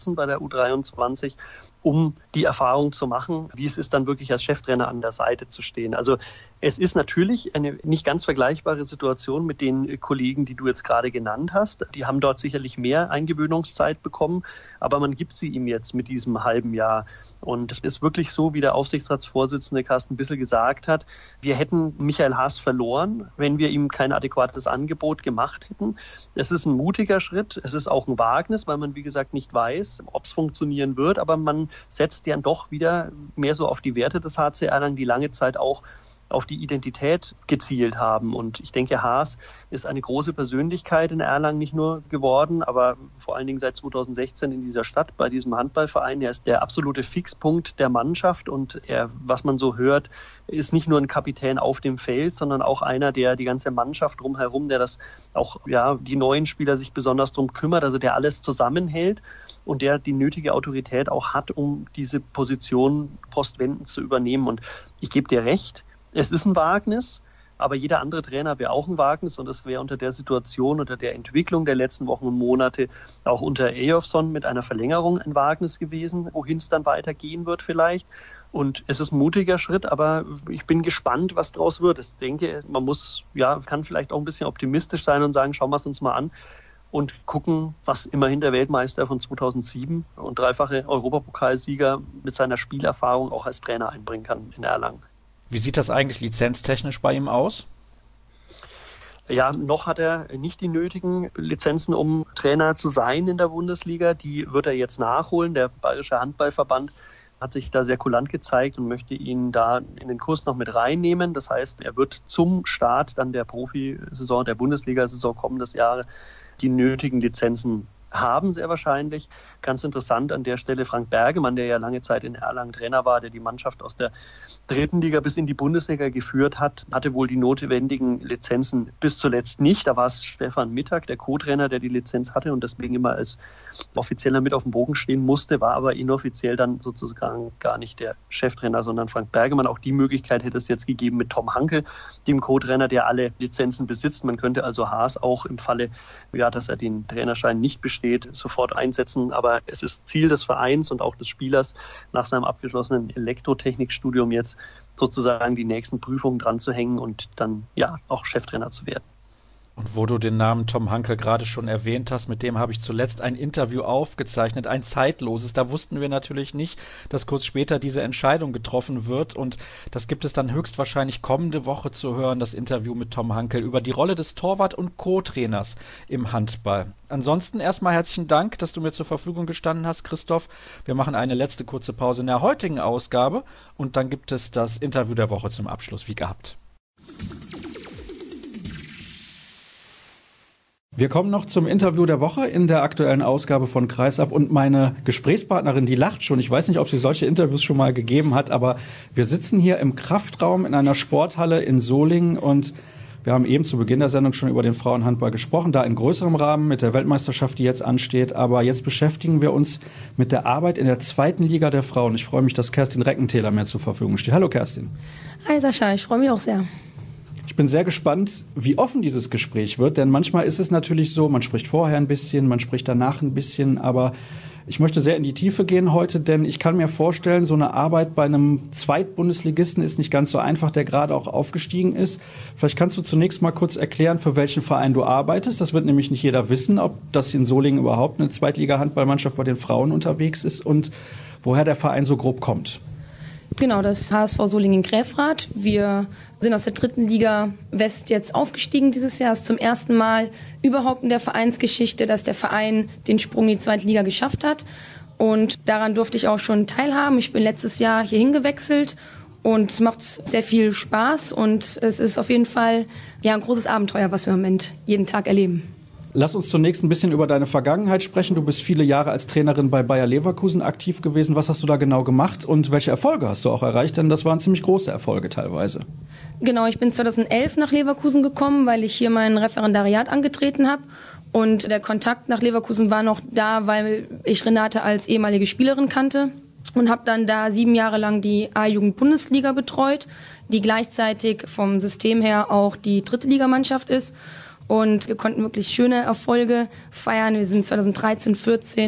U23, um die Erfahrung zu machen, wie es ist, dann wirklich als Cheftrainer an der Seite zu stehen. Also es ist natürlich eine nicht ganz vergleichbare Situation mit den Kollegen, die du jetzt gerade genannt hast. Die haben dort sicherlich mehr Eingewöhnungszeit bekommen, aber man gibt sie ihm jetzt mit diesem halben Jahr. Und es ist wirklich so, wie der Aufsichtsratsvorsitzende Carsten Bissel gesagt hat, wir hätten Michael Haas verloren, wenn wir ihm kein adäquates Angebot gemacht hätten. Es ist ein mutiger Schritt, es ist auch ein Wagnis, weil man, wie gesagt, nicht weiß, ob es funktionieren wird, aber man setzt ja doch wieder mehr so auf die Werte des HC Erlangen, die lange Zeit auch auf die Identität gezielt haben. Und ich denke, Haas ist eine große Persönlichkeit in Erlangen nicht nur geworden, aber vor allen Dingen seit 2016 in dieser Stadt, bei diesem Handballverein. Er ist der absolute Fixpunkt der Mannschaft und er, was man so hört, ist nicht nur ein Kapitän auf dem Feld, sondern auch einer, der die ganze Mannschaft drumherum, der das auch, die neuen Spieler sich besonders drum kümmert, also der alles zusammenhält und der die nötige Autorität auch hat, um diese Position postwendend zu übernehmen. Und ich gebe dir recht, es ist ein Wagnis, aber jeder andere Trainer wäre auch ein Wagnis und es wäre unter der Situation, unter der Entwicklung der letzten Wochen und Monate auch unter Eyjolfsson mit einer Verlängerung ein Wagnis gewesen, wohin es dann weitergehen wird vielleicht. Und es ist ein mutiger Schritt, aber ich bin gespannt, was daraus wird. Ich denke, man kann vielleicht auch ein bisschen optimistisch sein und sagen, schauen wir es uns mal an und gucken, was immerhin der Weltmeister von 2007 und dreifache Europapokalsieger mit seiner Spielerfahrung auch als Trainer einbringen kann in Erlangen. Wie sieht das eigentlich lizenztechnisch bei ihm aus? Ja, noch hat er nicht die nötigen Lizenzen, um Trainer zu sein in der Bundesliga. Die wird er jetzt nachholen. Der Bayerische Handballverband hat sich da sehr kulant gezeigt und möchte ihn da in den Kurs noch mit reinnehmen. Das heißt, er wird zum Start dann der Profisaison, der Bundesliga-Saison kommendes Jahr die nötigen Lizenzen haben, sehr wahrscheinlich. Ganz interessant an der Stelle Frank Bergemann, der ja lange Zeit in Erlangen Trainer war, der die Mannschaft aus der 3. Liga bis in die Bundesliga geführt hat, hatte wohl die notwendigen Lizenzen bis zuletzt nicht. Da war es Stefan Mittag, der Co-Trainer, der die Lizenz hatte und deswegen immer als Offizieller mit auf dem Bogen stehen musste, war aber inoffiziell dann sozusagen gar nicht der Cheftrainer, sondern Frank Bergemann. Auch die Möglichkeit hätte es jetzt gegeben mit Tom Hankel, dem Co-Trainer, der alle Lizenzen besitzt. Man könnte also Haas auch im Falle, dass er den Trainerschein nicht besteht, sofort einsetzen. Aber es ist Ziel des Vereins und auch des Spielers, nach seinem abgeschlossenen Elektrotechnikstudium jetzt sozusagen die nächsten Prüfungen dran zu hängen und dann auch Cheftrainer zu werden. Und wo du den Namen Tom Hankel gerade schon erwähnt hast, mit dem habe ich zuletzt ein Interview aufgezeichnet, ein zeitloses. Da wussten wir natürlich nicht, dass kurz später diese Entscheidung getroffen wird. Und das gibt es dann höchstwahrscheinlich kommende Woche zu hören, das Interview mit Tom Hankel über die Rolle des Torwart- und Co-Trainers im Handball. Ansonsten erstmal herzlichen Dank, dass du mir zur Verfügung gestanden hast, Christoph. Wir machen eine letzte kurze Pause in der heutigen Ausgabe und dann gibt es das Interview der Woche zum Abschluss, wie gehabt. Wir kommen noch zum Interview der Woche in der aktuellen Ausgabe von Kreisab und meine Gesprächspartnerin, die lacht schon. Ich weiß nicht, ob sie solche Interviews schon mal gegeben hat, aber wir sitzen hier im Kraftraum in einer Sporthalle in Solingen und wir haben eben zu Beginn der Sendung schon über den Frauenhandball gesprochen, da in größerem Rahmen mit der Weltmeisterschaft, die jetzt ansteht. Aber jetzt beschäftigen wir uns mit der Arbeit in der 2. Liga der Frauen. Ich freue mich, dass Kerstin Reckentäler mir zur Verfügung steht. Hallo Kerstin. Hi Sascha, ich freue mich auch sehr. Ich bin sehr gespannt, wie offen dieses Gespräch wird, denn manchmal ist es natürlich so, man spricht vorher ein bisschen, man spricht danach ein bisschen, aber ich möchte sehr in die Tiefe gehen heute, denn ich kann mir vorstellen, so eine Arbeit bei einem Zweitbundesligisten ist nicht ganz so einfach, der gerade auch aufgestiegen ist. Vielleicht kannst du zunächst mal kurz erklären, für welchen Verein du arbeitest. Das wird nämlich nicht jeder wissen, ob das in Solingen überhaupt eine Zweitliga-Handballmannschaft bei den Frauen unterwegs ist und woher der Verein so grob kommt. Genau, das HSV Solingen-Gräfrath. Wir sind aus der 3. Liga West jetzt aufgestiegen dieses Jahr. Es ist zum ersten Mal überhaupt in der Vereinsgeschichte, dass der Verein den Sprung in die 2. Liga geschafft hat. Und daran durfte ich auch schon teilhaben. Ich bin letztes Jahr hierhin gewechselt und es macht sehr viel Spaß. Und es ist auf jeden Fall ein großes Abenteuer, was wir im Moment jeden Tag erleben. Lass uns zunächst ein bisschen über deine Vergangenheit sprechen. Du bist viele Jahre als Trainerin bei Bayer Leverkusen aktiv gewesen. Was hast du da genau gemacht und welche Erfolge hast du auch erreicht? Denn das waren ziemlich große Erfolge teilweise. Genau, ich bin 2011 nach Leverkusen gekommen, weil ich hier mein Referendariat angetreten habe. Und der Kontakt nach Leverkusen war noch da, weil ich Renate als ehemalige Spielerin kannte. Und habe dann da 7 Jahre lang die A-Jugend-Bundesliga betreut, die gleichzeitig vom System her auch die 3. Ligamannschaft ist. Und wir konnten wirklich schöne Erfolge feiern. Wir sind 2013, 14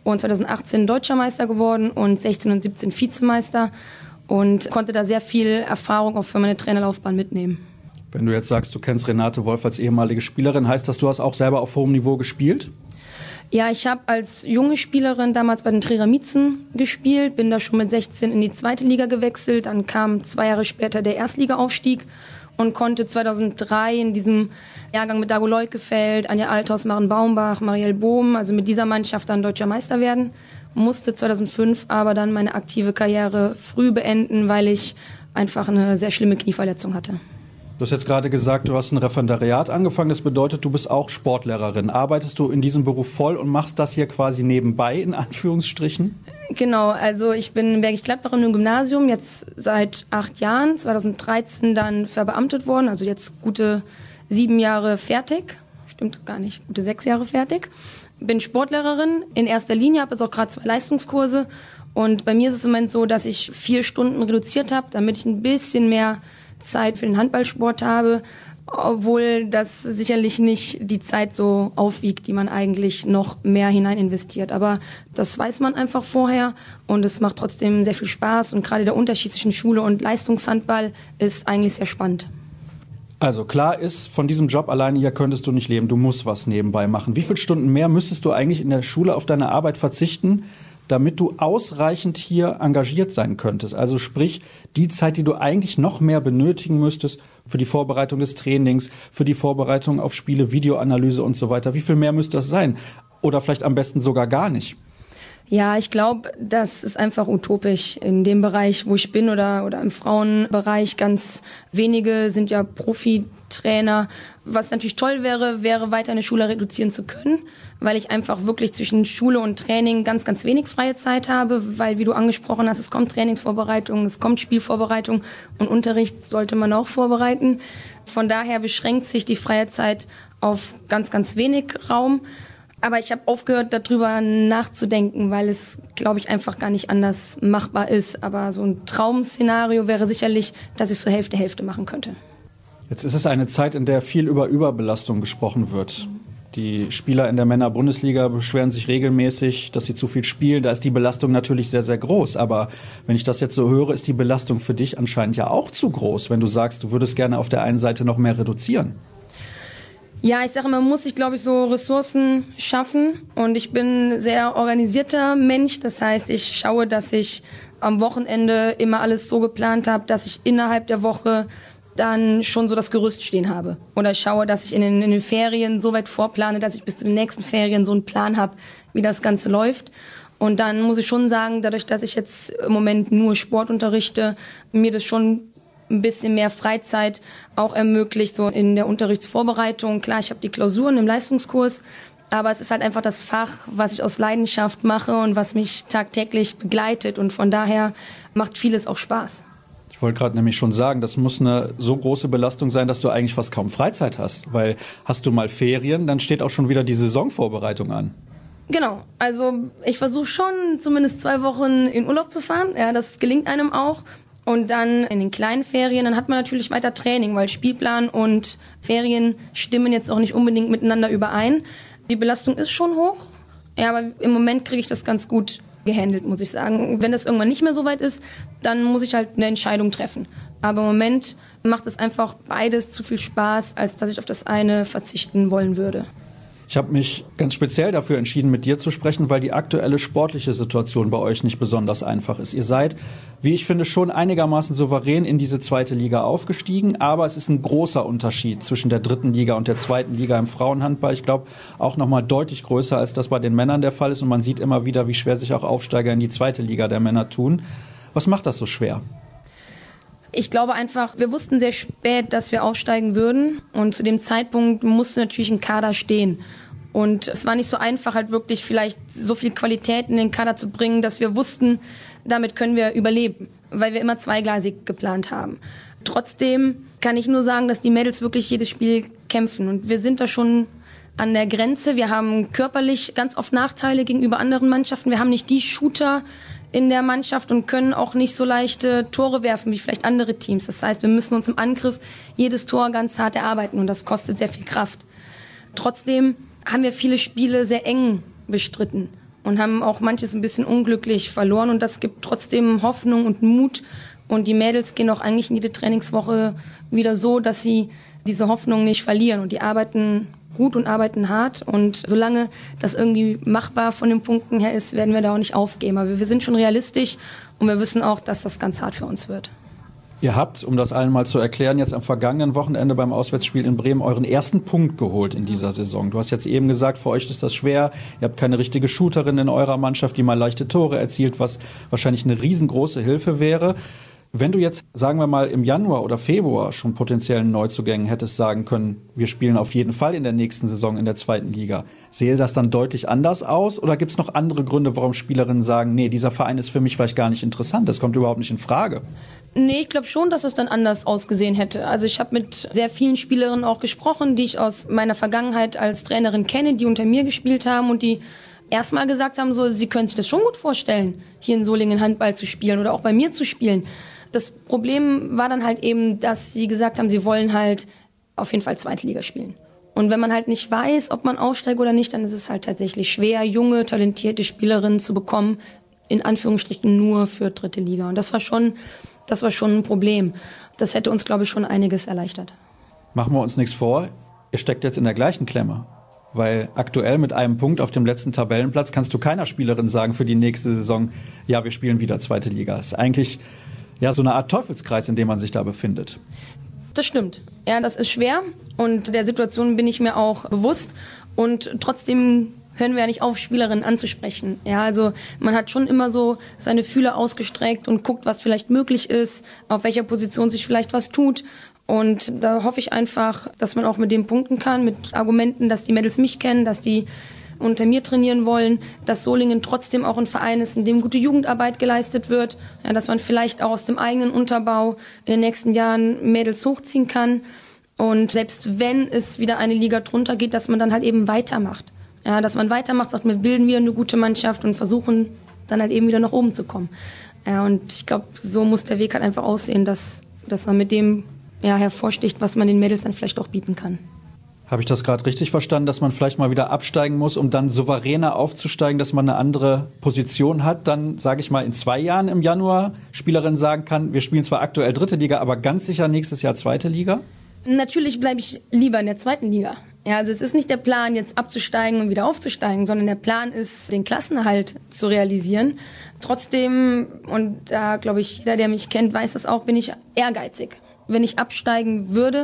und 2018 Deutscher Meister geworden und 16 und 17 Vizemeister und konnte da sehr viel Erfahrung auch für meine Trainerlaufbahn mitnehmen. Wenn du jetzt sagst, du kennst Renate Wolf als ehemalige Spielerin, heißt das, du hast auch selber auf hohem Niveau gespielt? Ja, ich habe als junge Spielerin damals bei den Trierer Miezen gespielt, bin da schon mit 16 in die 2. Liga gewechselt, dann kam 2 Jahre später der Erstligaaufstieg und konnte 2003 in diesem Jahrgang mit Dago Leukefeld, Anja Althaus, Maren Baumbach, Marielle Bohm, also mit dieser Mannschaft dann Deutscher Meister werden, musste 2005 aber dann meine aktive Karriere früh beenden, weil ich einfach eine sehr schlimme Knieverletzung hatte. Du hast jetzt gerade gesagt, du hast ein Referendariat angefangen. Das bedeutet, du bist auch Sportlehrerin. Arbeitest du in diesem Beruf voll und machst das hier quasi nebenbei, in Anführungsstrichen? Genau, also ich bin in Bergisch-Gladbach im Gymnasium, jetzt seit 8 Jahren, 2013 dann verbeamtet worden, also jetzt gute 7 Jahre fertig. Stimmt gar nicht, gute 6 Jahre fertig. Bin Sportlehrerin in erster Linie, habe jetzt auch gerade 2 Leistungskurse. Und bei mir ist es im Moment so, dass ich 4 Stunden reduziert habe, damit ich ein bisschen mehr Zeit für den Handballsport habe, obwohl das sicherlich nicht die Zeit so aufwiegt, die man eigentlich noch mehr hinein investiert. Aber das weiß man einfach vorher und es macht trotzdem sehr viel Spaß und gerade der Unterschied zwischen Schule und Leistungshandball ist eigentlich sehr spannend. Also klar ist, von diesem Job alleine hier könntest du nicht leben, du musst was nebenbei machen. Wie viele Stunden mehr müsstest du eigentlich in der Schule auf deine Arbeit verzichten, damit du ausreichend hier engagiert sein könntest? Also sprich, die Zeit, die du eigentlich noch mehr benötigen müsstest für die Vorbereitung des Trainings, für die Vorbereitung auf Spiele, Videoanalyse und so weiter. Wie viel mehr müsste das sein? Oder vielleicht am besten sogar gar nicht? Ja, ich glaube, das ist einfach utopisch in dem Bereich, wo ich bin oder im Frauenbereich. Ganz wenige sind ja Profitrainer. Was natürlich toll wäre weiter eine Schule reduzieren zu können, weil ich einfach wirklich zwischen Schule und Training ganz, ganz wenig freie Zeit habe, weil, wie du angesprochen hast, es kommt Trainingsvorbereitung, es kommt Spielvorbereitung und Unterricht sollte man auch vorbereiten. Von daher beschränkt sich die freie Zeit auf ganz, ganz wenig Raum. Aber ich habe aufgehört, darüber nachzudenken, weil es, glaube ich, einfach gar nicht anders machbar ist. Aber so ein Traum-Szenario wäre sicherlich, dass ich so Hälfte machen könnte. Jetzt ist es eine Zeit, in der viel über Überbelastung gesprochen wird. Die Spieler in der Männer-Bundesliga beschweren sich regelmäßig, dass sie zu viel spielen. Da ist die Belastung natürlich sehr, sehr groß. Aber wenn ich das jetzt so höre, ist die Belastung für dich anscheinend ja auch zu groß, wenn du sagst, du würdest gerne auf der einen Seite noch mehr reduzieren. Ja, ich sage, man muss sich, glaube ich, so Ressourcen schaffen. Und ich bin ein sehr organisierter Mensch. Das heißt, ich schaue, dass ich am Wochenende immer alles so geplant habe, dass ich innerhalb der Woche dann schon so das Gerüst stehen habe. Oder ich schaue, dass ich in den Ferien so weit vorplane, dass ich bis zu den nächsten Ferien so einen Plan habe, wie das Ganze läuft. Und dann muss ich schon sagen, dadurch, dass ich jetzt im Moment nur Sport unterrichte, mir das schon ein bisschen mehr Freizeit auch ermöglicht, so in der Unterrichtsvorbereitung. Klar, ich habe die Klausuren im Leistungskurs, aber es ist halt einfach das Fach, was ich aus Leidenschaft mache und was mich tagtäglich begleitet. Und von daher macht vieles auch Spaß. Ich wollte gerade nämlich schon sagen, das muss eine so große Belastung sein, dass du eigentlich fast kaum Freizeit hast. Weil hast du mal Ferien, dann steht auch schon wieder die Saisonvorbereitung an. Genau, also ich versuche schon zumindest 2 Wochen in Urlaub zu fahren. Ja, das gelingt einem auch. Und dann in den kleinen Ferien, dann hat man natürlich weiter Training, weil Spielplan und Ferien stimmen jetzt auch nicht unbedingt miteinander überein. Die Belastung ist schon hoch, ja, aber im Moment kriege ich das ganz gut gehandelt, muss ich sagen. Wenn das irgendwann nicht mehr so weit ist, dann muss ich halt eine Entscheidung treffen. Aber im Moment macht es einfach beides zu viel Spaß, als dass ich auf das eine verzichten wollen würde. Ich habe mich ganz speziell dafür entschieden, mit dir zu sprechen, weil die aktuelle sportliche Situation bei euch nicht besonders einfach ist. Ihr seid, wie ich finde, schon einigermaßen souverän in diese 2. Liga aufgestiegen, aber es ist ein großer Unterschied zwischen der 3. Liga und der 2. Liga im Frauenhandball. Ich glaube, auch nochmal deutlich größer, als das bei den Männern der Fall ist. Und man sieht immer wieder, wie schwer sich auch Aufsteiger in die 2. Liga der Männer tun. Was macht das so schwer? Ich glaube einfach, wir wussten sehr spät, dass wir aufsteigen würden. Und zu dem Zeitpunkt musste natürlich ein Kader stehen. Und es war nicht so einfach, halt wirklich vielleicht so viel Qualität in den Kader zu bringen, dass wir wussten, damit können wir überleben, weil wir immer zweigleisig geplant haben. Trotzdem kann ich nur sagen, dass die Mädels wirklich jedes Spiel kämpfen. Und wir sind da schon an der Grenze. Wir haben körperlich ganz oft Nachteile gegenüber anderen Mannschaften. Wir haben nicht die Shooter in der Mannschaft und können auch nicht so leichte Tore werfen wie vielleicht andere Teams. Das heißt, wir müssen uns im Angriff jedes Tor ganz hart erarbeiten und das kostet sehr viel Kraft. Trotzdem haben wir viele Spiele sehr eng bestritten. und haben auch manches ein bisschen unglücklich verloren. Und das gibt trotzdem Hoffnung und Mut. Und die Mädels gehen auch eigentlich in jede Trainingswoche wieder so, dass sie diese Hoffnung nicht verlieren. Und die arbeiten gut und arbeiten hart. Und solange das irgendwie machbar von den Punkten her ist, werden wir da auch nicht aufgeben. Aber wir sind schon realistisch und wir wissen auch, dass das ganz hart für uns wird. Ihr habt, um das allen mal zu erklären, jetzt am vergangenen Wochenende beim Auswärtsspiel in Bremen euren ersten Punkt geholt in dieser Saison. Du hast jetzt eben gesagt, für euch ist das schwer. Ihr habt keine richtige Shooterin in eurer Mannschaft, die mal leichte Tore erzielt, was wahrscheinlich eine riesengroße Hilfe wäre. Wenn du jetzt, sagen wir mal, im Januar oder Februar schon potenziellen Neuzugängen hättest sagen können, wir spielen auf jeden Fall in der nächsten Saison in der 2. Liga, sähe das dann deutlich anders aus? Oder gibt es noch andere Gründe, warum Spielerinnen sagen, nee, dieser Verein ist für mich vielleicht gar nicht interessant, das kommt überhaupt nicht in Frage? Nee, ich glaube schon, dass es dann anders ausgesehen hätte. Also ich habe mit sehr vielen Spielerinnen auch gesprochen, die ich aus meiner Vergangenheit als Trainerin kenne, die unter mir gespielt haben und die erstmal gesagt haben, so, sie können sich das schon gut vorstellen, hier in Solingen Handball zu spielen oder auch bei mir zu spielen. Das Problem war dann halt eben, dass sie gesagt haben, sie wollen halt auf jeden Fall 2. Liga spielen. Und wenn man halt nicht weiß, ob man aufsteigt oder nicht, dann ist es halt tatsächlich schwer, junge, talentierte Spielerinnen zu bekommen, in Anführungsstrichen nur für 3. Liga. Und das war schon ein Problem. Das hätte uns, glaube ich, schon einiges erleichtert. Machen wir uns nichts vor, ihr steckt jetzt in der gleichen Klemme. Weil aktuell mit einem Punkt auf dem letzten Tabellenplatz kannst du keiner Spielerin sagen für die nächste Saison, ja, wir spielen wieder 2. Liga. Das ist eigentlich ja so eine Art Teufelskreis, in dem man sich da befindet. Das stimmt. Ja, das ist schwer und der Situation bin ich mir auch bewusst. Und trotzdem hören wir ja nicht auf, Spielerinnen anzusprechen. Ja, also man hat schon immer so seine Fühler ausgestreckt und guckt, was vielleicht möglich ist, auf welcher Position sich vielleicht was tut. Und da hoffe ich einfach, dass man auch mit dem punkten kann, mit Argumenten, dass die Mädels mich kennen, dass die unter mir trainieren wollen, dass Solingen trotzdem auch ein Verein ist, in dem gute Jugendarbeit geleistet wird, ja, dass man vielleicht auch aus dem eigenen Unterbau in den nächsten Jahren Mädels hochziehen kann. Und selbst wenn es wieder eine Liga drunter geht, dass man dann halt eben weitermacht. Ja, dass man weitermacht, sagt, wir bilden wieder eine gute Mannschaft und versuchen dann halt eben wieder nach oben zu kommen. Ja, und ich glaube, so muss der Weg halt einfach aussehen, dass man mit dem hervorsticht, was man den Mädels dann vielleicht auch bieten kann. Habe ich das gerade richtig verstanden, dass man vielleicht mal wieder absteigen muss, um dann souveräner aufzusteigen, dass man eine andere Position hat? Dann, sage ich mal, in 2 Jahren im Januar Spielerin sagen kann, wir spielen zwar aktuell 3. Liga, aber ganz sicher nächstes Jahr 2. Liga? Natürlich bleibe ich lieber in der 2. Liga. Ja, also es ist nicht der Plan, jetzt abzusteigen und wieder aufzusteigen, sondern der Plan ist, den Klassenerhalt zu realisieren. Trotzdem, und da glaube ich, jeder, der mich kennt, weiß das auch, bin ich ehrgeizig. Wenn ich absteigen würde,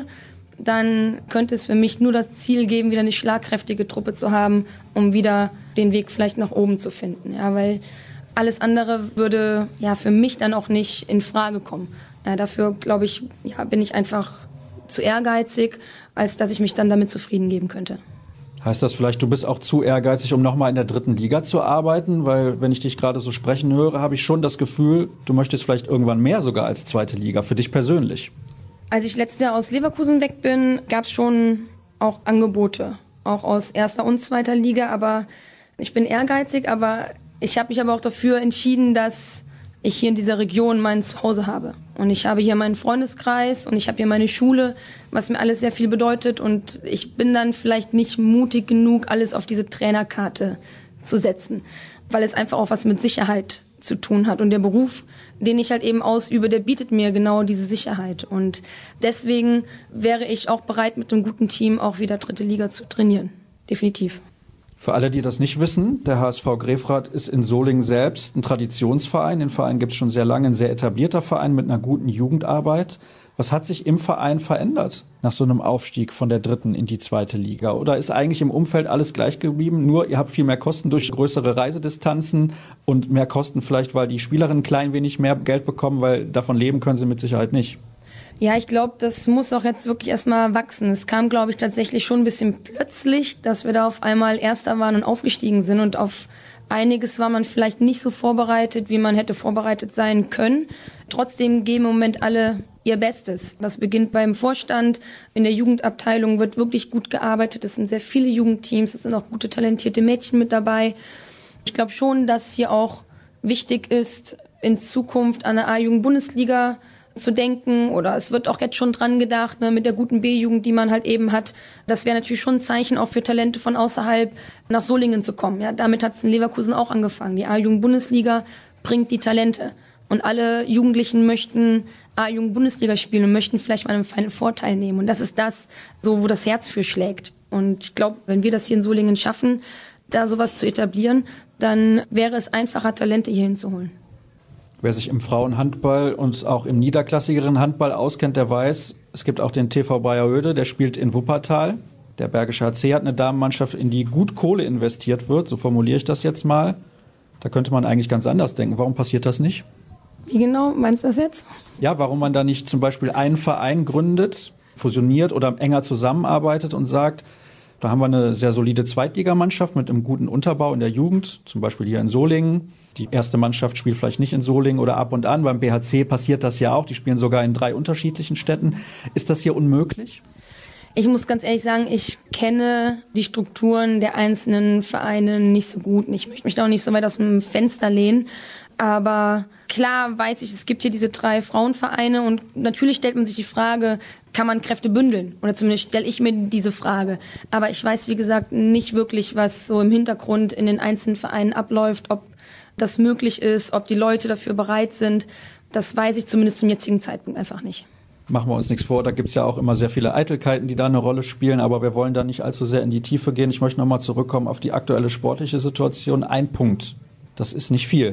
dann könnte es für mich nur das Ziel geben, wieder eine schlagkräftige Truppe zu haben, um wieder den Weg vielleicht nach oben zu finden. Ja, weil alles andere würde ja für mich dann auch nicht in Frage kommen. Ja, dafür, glaube ich, bin ich einfach zu ehrgeizig, als dass ich mich dann damit zufrieden geben könnte. Heißt das vielleicht, du bist auch zu ehrgeizig, um nochmal in der 3. Liga zu arbeiten? Weil, wenn ich dich gerade so sprechen höre, habe ich schon das Gefühl, du möchtest vielleicht irgendwann mehr sogar als 2. Liga, für dich persönlich. Als ich letztes Jahr aus Leverkusen weg bin, gab es schon auch Angebote, auch aus 1. und 2. Liga. Aber ich bin ehrgeizig, aber ich habe mich aber auch dafür entschieden, dass ich hier in dieser Region mein Zuhause habe. Und ich habe hier meinen Freundeskreis und ich habe hier meine Schule, was mir alles sehr viel bedeutet. Und ich bin dann vielleicht nicht mutig genug, alles auf diese Trainerkarte zu setzen, weil es einfach auch was mit Sicherheit zu tun hat. Und der Beruf, den ich halt eben ausübe, der bietet mir genau diese Sicherheit. Und deswegen wäre ich auch bereit, mit einem guten Team auch wieder 3. Liga zu trainieren. Definitiv. Für alle, die das nicht wissen, der HSV Grefrath ist in Solingen selbst ein Traditionsverein. Den Verein gibt es schon sehr lange, ein sehr etablierter Verein mit einer guten Jugendarbeit. Was hat sich im Verein verändert nach so einem Aufstieg von der 3. in die 2. Liga? Oder ist eigentlich im Umfeld alles gleich geblieben? Nur ihr habt viel mehr Kosten durch größere Reisedistanzen und mehr Kosten vielleicht, weil die Spielerinnen ein klein wenig mehr Geld bekommen, weil davon leben können sie mit Sicherheit nicht. Ja, ich glaube, das muss auch jetzt wirklich erstmal wachsen. Es kam, glaube ich, tatsächlich schon ein bisschen plötzlich, dass wir da auf einmal Erster waren und aufgestiegen sind. Und auf einiges war man vielleicht nicht so vorbereitet, wie man hätte vorbereitet sein können. Trotzdem geben im Moment alle ihr Bestes. Das beginnt beim Vorstand. In der Jugendabteilung wird wirklich gut gearbeitet. Es sind sehr viele Jugendteams. Es sind auch gute, talentierte Mädchen mit dabei. Ich glaube schon, dass hier auch wichtig ist, in Zukunft an der A-Jugend-Bundesliga zu denken, oder es wird auch jetzt schon dran gedacht, ne, mit der guten B-Jugend, die man halt eben hat. Das wäre natürlich schon ein Zeichen auch für Talente von außerhalb nach Solingen zu kommen. Ja, damit hat es in Leverkusen auch angefangen. Die A-Jugend-Bundesliga bringt die Talente. Und alle Jugendlichen möchten A-Jugend-Bundesliga spielen und möchten vielleicht mal einen feinen Vorteil nehmen. Und das ist das, so wo das Herz für schlägt. Und ich glaube, wenn wir das hier in Solingen schaffen, da sowas zu etablieren, dann wäre es einfacher, Talente hier hinzuholen. Wer sich im Frauenhandball und auch im niederklassigeren Handball auskennt, der weiß, es gibt auch den TV Bayeröde, der spielt in Wuppertal. Der Bergische HC hat eine Damenmannschaft, in die gut Kohle investiert wird, so formuliere ich das jetzt mal. Da könnte man eigentlich ganz anders denken. Warum passiert das nicht? Wie genau meinst du das jetzt? Ja, warum man da nicht zum Beispiel einen Verein gründet, fusioniert oder enger zusammenarbeitet und sagt, da haben wir eine sehr solide Zweitligamannschaft mit einem guten Unterbau in der Jugend, zum Beispiel hier in Solingen. Die erste Mannschaft spielt vielleicht nicht in Solingen oder ab und an. Beim BHC passiert das ja auch. Die spielen sogar in 3 unterschiedlichen Städten. Ist das hier unmöglich? Ich muss ganz ehrlich sagen, ich kenne die Strukturen der einzelnen Vereine nicht so gut. Ich möchte mich da auch nicht so weit aus dem Fenster lehnen. Aber klar weiß ich, es gibt hier diese 3 Frauenvereine und natürlich stellt man sich die Frage, kann man Kräfte bündeln? Oder zumindest stelle ich mir diese Frage. Aber ich weiß, wie gesagt, nicht wirklich, was so im Hintergrund in den einzelnen Vereinen abläuft, ob das möglich ist, ob die Leute dafür bereit sind. Das weiß ich zumindest zum jetzigen Zeitpunkt einfach nicht. Machen wir uns nichts vor, da gibt es ja auch immer sehr viele Eitelkeiten, die da eine Rolle spielen, aber wir wollen da nicht allzu sehr in die Tiefe gehen. Ich möchte nochmal zurückkommen auf die aktuelle sportliche Situation. 1 Punkt, das ist nicht viel.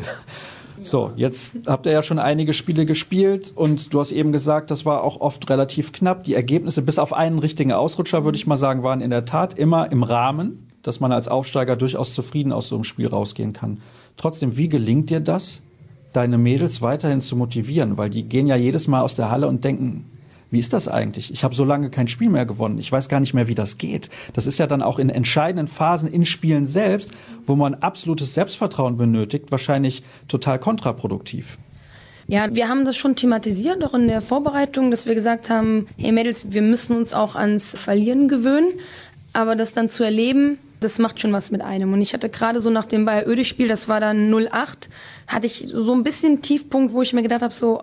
So, jetzt habt ihr ja schon einige Spiele gespielt und du hast eben gesagt, das war auch oft relativ knapp. Die Ergebnisse, bis auf einen richtigen Ausrutscher, würde ich mal sagen, waren in der Tat immer im Rahmen, dass man als Aufsteiger durchaus zufrieden aus so einem Spiel rausgehen kann. Trotzdem, wie gelingt dir das, deine Mädels weiterhin zu motivieren? Weil die gehen ja jedes Mal aus der Halle und denken, wie ist das eigentlich? Ich habe so lange kein Spiel mehr gewonnen. Ich weiß gar nicht mehr, wie das geht. Das ist ja dann auch in entscheidenden Phasen in Spielen selbst, wo man absolutes Selbstvertrauen benötigt, wahrscheinlich total kontraproduktiv. Ja, wir haben das schon thematisiert, auch in der Vorbereitung, dass wir gesagt haben, hey Mädels, wir müssen uns auch ans Verlieren gewöhnen. Aber das dann zu erleben, das macht schon was mit einem. Und ich hatte gerade so nach dem Bayer-Oede-Spiel, das war dann 0-8, hatte ich so ein bisschen Tiefpunkt, wo ich mir gedacht habe, so,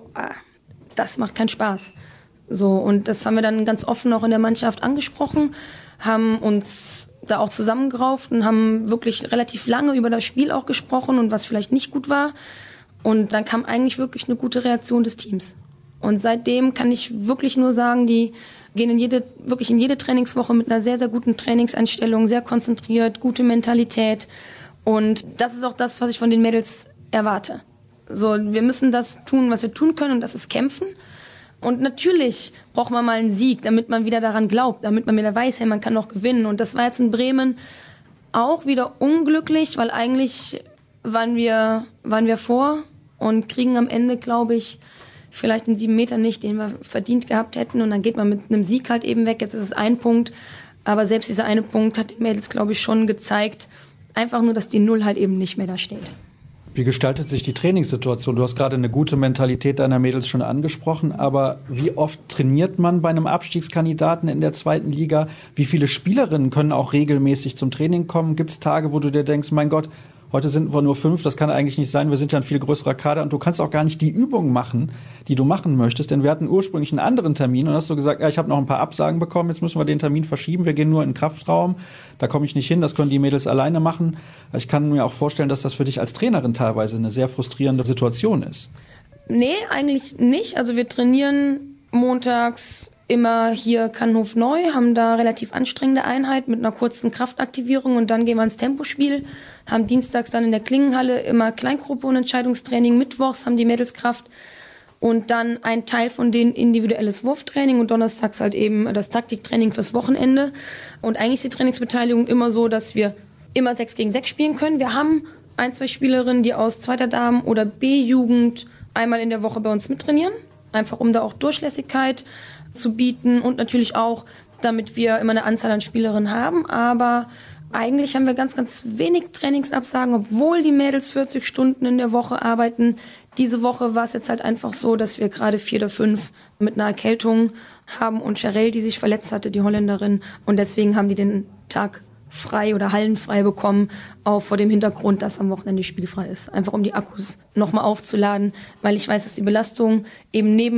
das macht keinen Spaß. So, und das haben wir dann ganz offen auch in der Mannschaft angesprochen, haben uns da auch zusammengerauft und haben wirklich relativ lange über das Spiel auch gesprochen und was vielleicht nicht gut war. Und dann kam eigentlich wirklich eine gute Reaktion des Teams. Und seitdem kann ich wirklich nur sagen, die gehen in jede Trainingswoche mit einer sehr, sehr guten Trainingseinstellung, sehr konzentriert, gute Mentalität. Und das ist auch das, was ich von den Mädels erwarte. So, wir müssen das tun, was wir tun können, und das ist kämpfen. Und natürlich braucht man mal einen Sieg, damit man wieder daran glaubt, damit man wieder weiß, hey, man kann noch gewinnen. Und das war jetzt in Bremen auch wieder unglücklich, weil eigentlich waren wir vor und kriegen am Ende, glaube ich, vielleicht den 7 Meter nicht, den wir verdient gehabt hätten. Und dann geht man mit einem Sieg halt eben weg. Jetzt ist es 1 Punkt. Aber selbst dieser 1 Punkt hat den Mädels, glaube ich, schon gezeigt, einfach nur, dass die 0 halt eben nicht mehr da steht. Wie gestaltet sich die Trainingssituation? Du hast gerade eine gute Mentalität deiner Mädels schon angesprochen, aber wie oft trainiert man bei einem Abstiegskandidaten in der 2. Liga? Wie viele Spielerinnen können auch regelmäßig zum Training kommen? Gibt es Tage, wo du dir denkst, mein Gott, heute sind wir nur 5, das kann eigentlich nicht sein, wir sind ja ein viel größerer Kader und du kannst auch gar nicht die Übungen machen, die du machen möchtest, denn wir hatten ursprünglich einen anderen Termin und hast du gesagt, ja, ich habe noch ein paar Absagen bekommen, jetzt müssen wir den Termin verschieben, wir gehen nur in den Kraftraum, da komme ich nicht hin, das können die Mädels alleine machen. Ich kann mir auch vorstellen, dass das für dich als Trainerin teilweise eine sehr frustrierende Situation ist. Nee, eigentlich nicht. Also wir trainieren montags immer hier Kannhof Neu, haben da relativ anstrengende Einheit mit einer kurzen Kraftaktivierung und dann gehen wir ins Tempospiel, haben dienstags dann in der Klingenhalle immer Kleingruppe und Entscheidungstraining, mittwochs haben die Mädels Kraft und dann ein Teil von denen individuelles Wurftraining und donnerstags halt eben das Taktiktraining fürs Wochenende. Und eigentlich ist die Trainingsbeteiligung immer so, dass wir immer 6 gegen 6 spielen können. Wir haben 1, 2 Spielerinnen, die aus 2. Damen oder B-Jugend einmal in der Woche bei uns mittrainieren, einfach um da auch Durchlässigkeit zu bieten und natürlich auch, damit wir immer eine Anzahl an Spielerinnen haben. Aber eigentlich haben wir ganz, ganz wenig Trainingsabsagen, obwohl die Mädels 40 Stunden in der Woche arbeiten. Diese Woche war es jetzt halt einfach so, dass wir gerade 4 oder 5 mit einer Erkältung haben und Charelle, die sich verletzt hatte, die Holländerin. Und deswegen haben die den Tag frei oder hallenfrei bekommen, auch vor dem Hintergrund, dass am Wochenende spielfrei ist. Einfach um die Akkus nochmal aufzuladen, weil ich weiß, dass die Belastung eben neben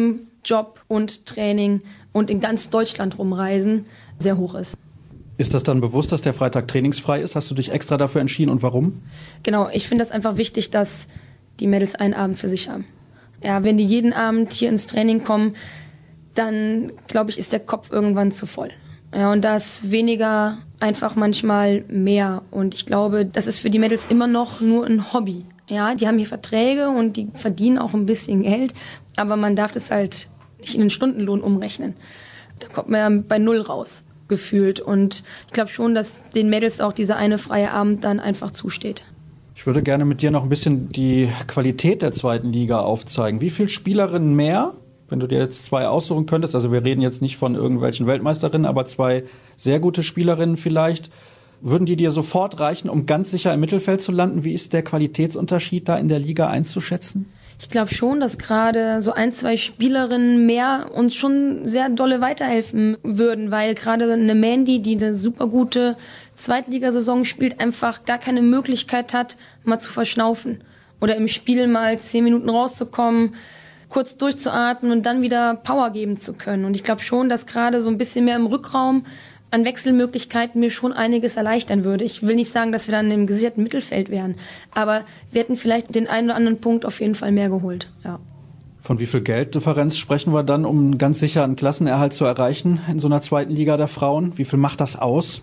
Job und Training und in ganz Deutschland rumreisen sehr hoch ist. Ist das dann bewusst, dass der Freitag trainingsfrei ist? Hast du dich extra dafür entschieden und warum? Genau, ich finde das einfach wichtig, dass die Mädels einen Abend für sich haben. Ja, wenn die jeden Abend hier ins Training kommen, dann, glaube ich, ist der Kopf irgendwann zu voll. Ja, und da ist weniger einfach manchmal mehr. Und ich glaube, das ist für die Mädels immer noch nur ein Hobby. Ja, die haben hier Verträge und die verdienen auch ein bisschen Geld, aber man darf das halt nicht in den Stundenlohn umrechnen. Da kommt man ja bei Null raus, gefühlt. Und ich glaube schon, dass den Mädels auch dieser eine freie Abend dann einfach zusteht. Ich würde gerne mit dir noch ein bisschen die Qualität der zweiten Liga aufzeigen. Wie viele Spielerinnen mehr, wenn du dir jetzt 2 aussuchen könntest, also wir reden jetzt nicht von irgendwelchen Weltmeisterinnen, aber 2 sehr gute Spielerinnen vielleicht, würden die dir sofort reichen, um ganz sicher im Mittelfeld zu landen? Wie ist der Qualitätsunterschied da in der Liga einzuschätzen? Ich glaube schon, dass gerade so 1, 2 Spielerinnen mehr uns schon sehr dolle weiterhelfen würden, weil gerade eine Mandy, die eine super gute Zweitligasaison spielt, einfach gar keine Möglichkeit hat, mal zu verschnaufen oder im Spiel mal 10 Minuten rauszukommen, kurz durchzuatmen und dann wieder Power geben zu können. Und ich glaube schon, dass gerade so ein bisschen mehr im Rückraum an Wechselmöglichkeiten mir schon einiges erleichtern würde. Ich will nicht sagen, dass wir dann im gesicherten Mittelfeld wären, aber wir hätten vielleicht den einen oder anderen Punkt auf jeden Fall mehr geholt. Ja. Von wie viel Gelddifferenz sprechen wir dann, um ganz sicher einen Klassenerhalt zu erreichen in so einer zweiten Liga der Frauen? Wie viel macht das aus?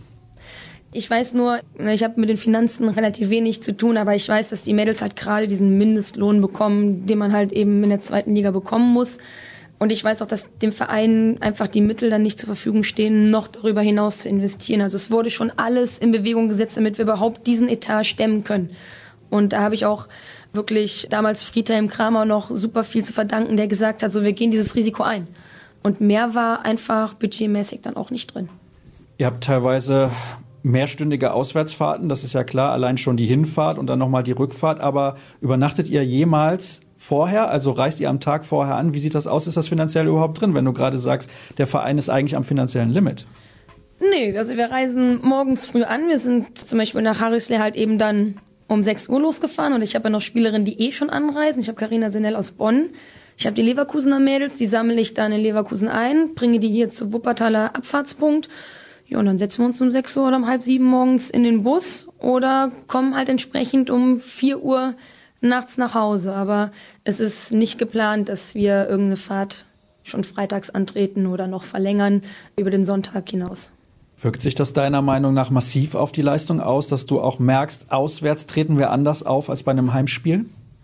Ich weiß nur, ich habe mit den Finanzen relativ wenig zu tun, aber ich weiß, dass die Mädels halt gerade diesen Mindestlohn bekommen, den man halt eben in der zweiten Liga bekommen muss. Und ich weiß auch, dass dem Verein einfach die Mittel dann nicht zur Verfügung stehen, noch darüber hinaus zu investieren. Also es wurde schon alles in Bewegung gesetzt, damit wir überhaupt diesen Etat stemmen können. Und da habe ich auch wirklich damals Friedhelm Kramer noch super viel zu verdanken, der gesagt hat, so wir gehen dieses Risiko ein. Und mehr war einfach budgetmäßig dann auch nicht drin. Ihr habt teilweise mehrstündige Auswärtsfahrten, das ist ja klar, allein schon die Hinfahrt und dann nochmal die Rückfahrt. Aber übernachtet ihr jemals vorher? Also reist ihr am Tag vorher an? Wie sieht das aus? Ist das finanziell überhaupt drin, wenn du gerade sagst, der Verein ist eigentlich am finanziellen Limit? Nee, also wir reisen morgens früh an. Wir sind zum Beispiel nach Harrislee halt eben dann um 6 Uhr losgefahren und ich habe ja noch Spielerinnen, die schon anreisen. Ich habe Carina Senell aus Bonn. Ich habe die Leverkusener Mädels, die sammle ich dann in Leverkusen ein, bringe die hier zu Wuppertaler Abfahrtspunkt. Ja, und dann setzen wir uns um 6 Uhr oder um halb 7 morgens in den Bus oder kommen halt entsprechend um 4 Uhr nachts nach Hause. Aber es ist nicht geplant, dass wir irgendeine Fahrt schon freitags antreten oder noch verlängern über den Sonntag hinaus. Wirkt sich das deiner Meinung nach massiv auf die Leistung aus, dass du auch merkst, auswärts treten wir anders auf als bei einem Heimspiel?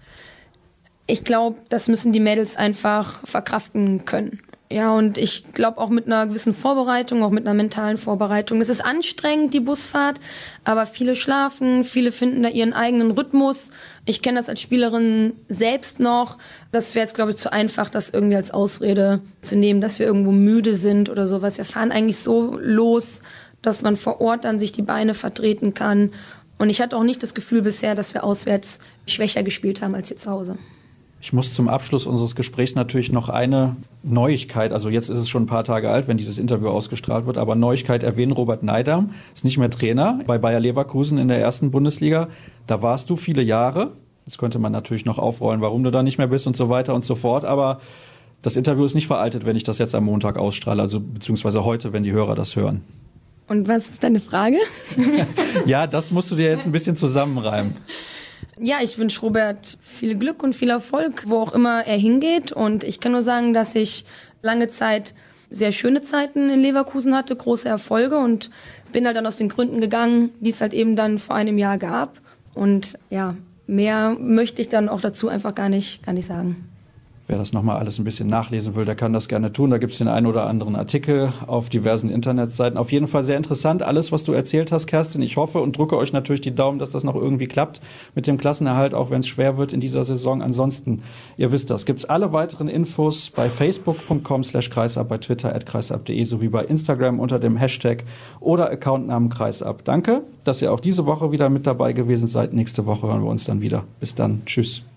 Ich glaube, das müssen die Mädels einfach verkraften können. Ja, und ich glaube auch mit einer gewissen Vorbereitung, auch mit einer mentalen Vorbereitung. Es ist anstrengend, die Busfahrt, aber viele schlafen, viele finden da ihren eigenen Rhythmus. Ich kenne das als Spielerin selbst noch. Das wäre jetzt, glaube ich, zu einfach, das irgendwie als Ausrede zu nehmen, dass wir irgendwo müde sind oder sowas. Wir fahren eigentlich so los, dass man vor Ort dann sich die Beine vertreten kann. Und ich hatte auch nicht das Gefühl bisher, dass wir auswärts schwächer gespielt haben als hier zu Hause. Ich muss zum Abschluss unseres Gesprächs natürlich noch eine Neuigkeit, also jetzt ist es schon ein paar Tage alt, wenn dieses Interview ausgestrahlt wird, aber Neuigkeit erwähnen, Robert Neidam ist nicht mehr Trainer bei Bayer Leverkusen in der ersten Bundesliga. Da warst du viele Jahre. Jetzt könnte man natürlich noch aufrollen, warum du da nicht mehr bist und so weiter und so fort, aber das Interview ist nicht veraltet, wenn ich das jetzt am Montag ausstrahle, also beziehungsweise heute, wenn die Hörer das hören. Und was ist deine Frage? Ja, das musst du dir jetzt ein bisschen zusammenreimen. Ja, ich wünsche Robert viel Glück und viel Erfolg, wo auch immer er hingeht. Und ich kann nur sagen, dass ich lange Zeit sehr schöne Zeiten in Leverkusen hatte, große Erfolge und bin halt dann aus den Gründen gegangen, die es halt eben dann vor einem Jahr gab. Und ja, mehr möchte ich dann auch dazu einfach gar nicht sagen. Wer das nochmal alles ein bisschen nachlesen will, der kann das gerne tun. Da gibt es den einen oder anderen Artikel auf diversen Internetseiten. Auf jeden Fall sehr interessant, alles, was du erzählt hast, Kerstin. Ich hoffe und drücke euch natürlich die Daumen, dass das noch irgendwie klappt mit dem Klassenerhalt, auch wenn es schwer wird in dieser Saison. Ansonsten, ihr wisst das, gibt es alle weiteren Infos bei facebook.com/kreisab, bei Twitter @kreisab.de sowie bei Instagram unter dem Hashtag oder Accountnamen Kreisab. Danke, dass ihr auch diese Woche wieder mit dabei gewesen seid. Nächste Woche hören wir uns dann wieder. Bis dann. Tschüss.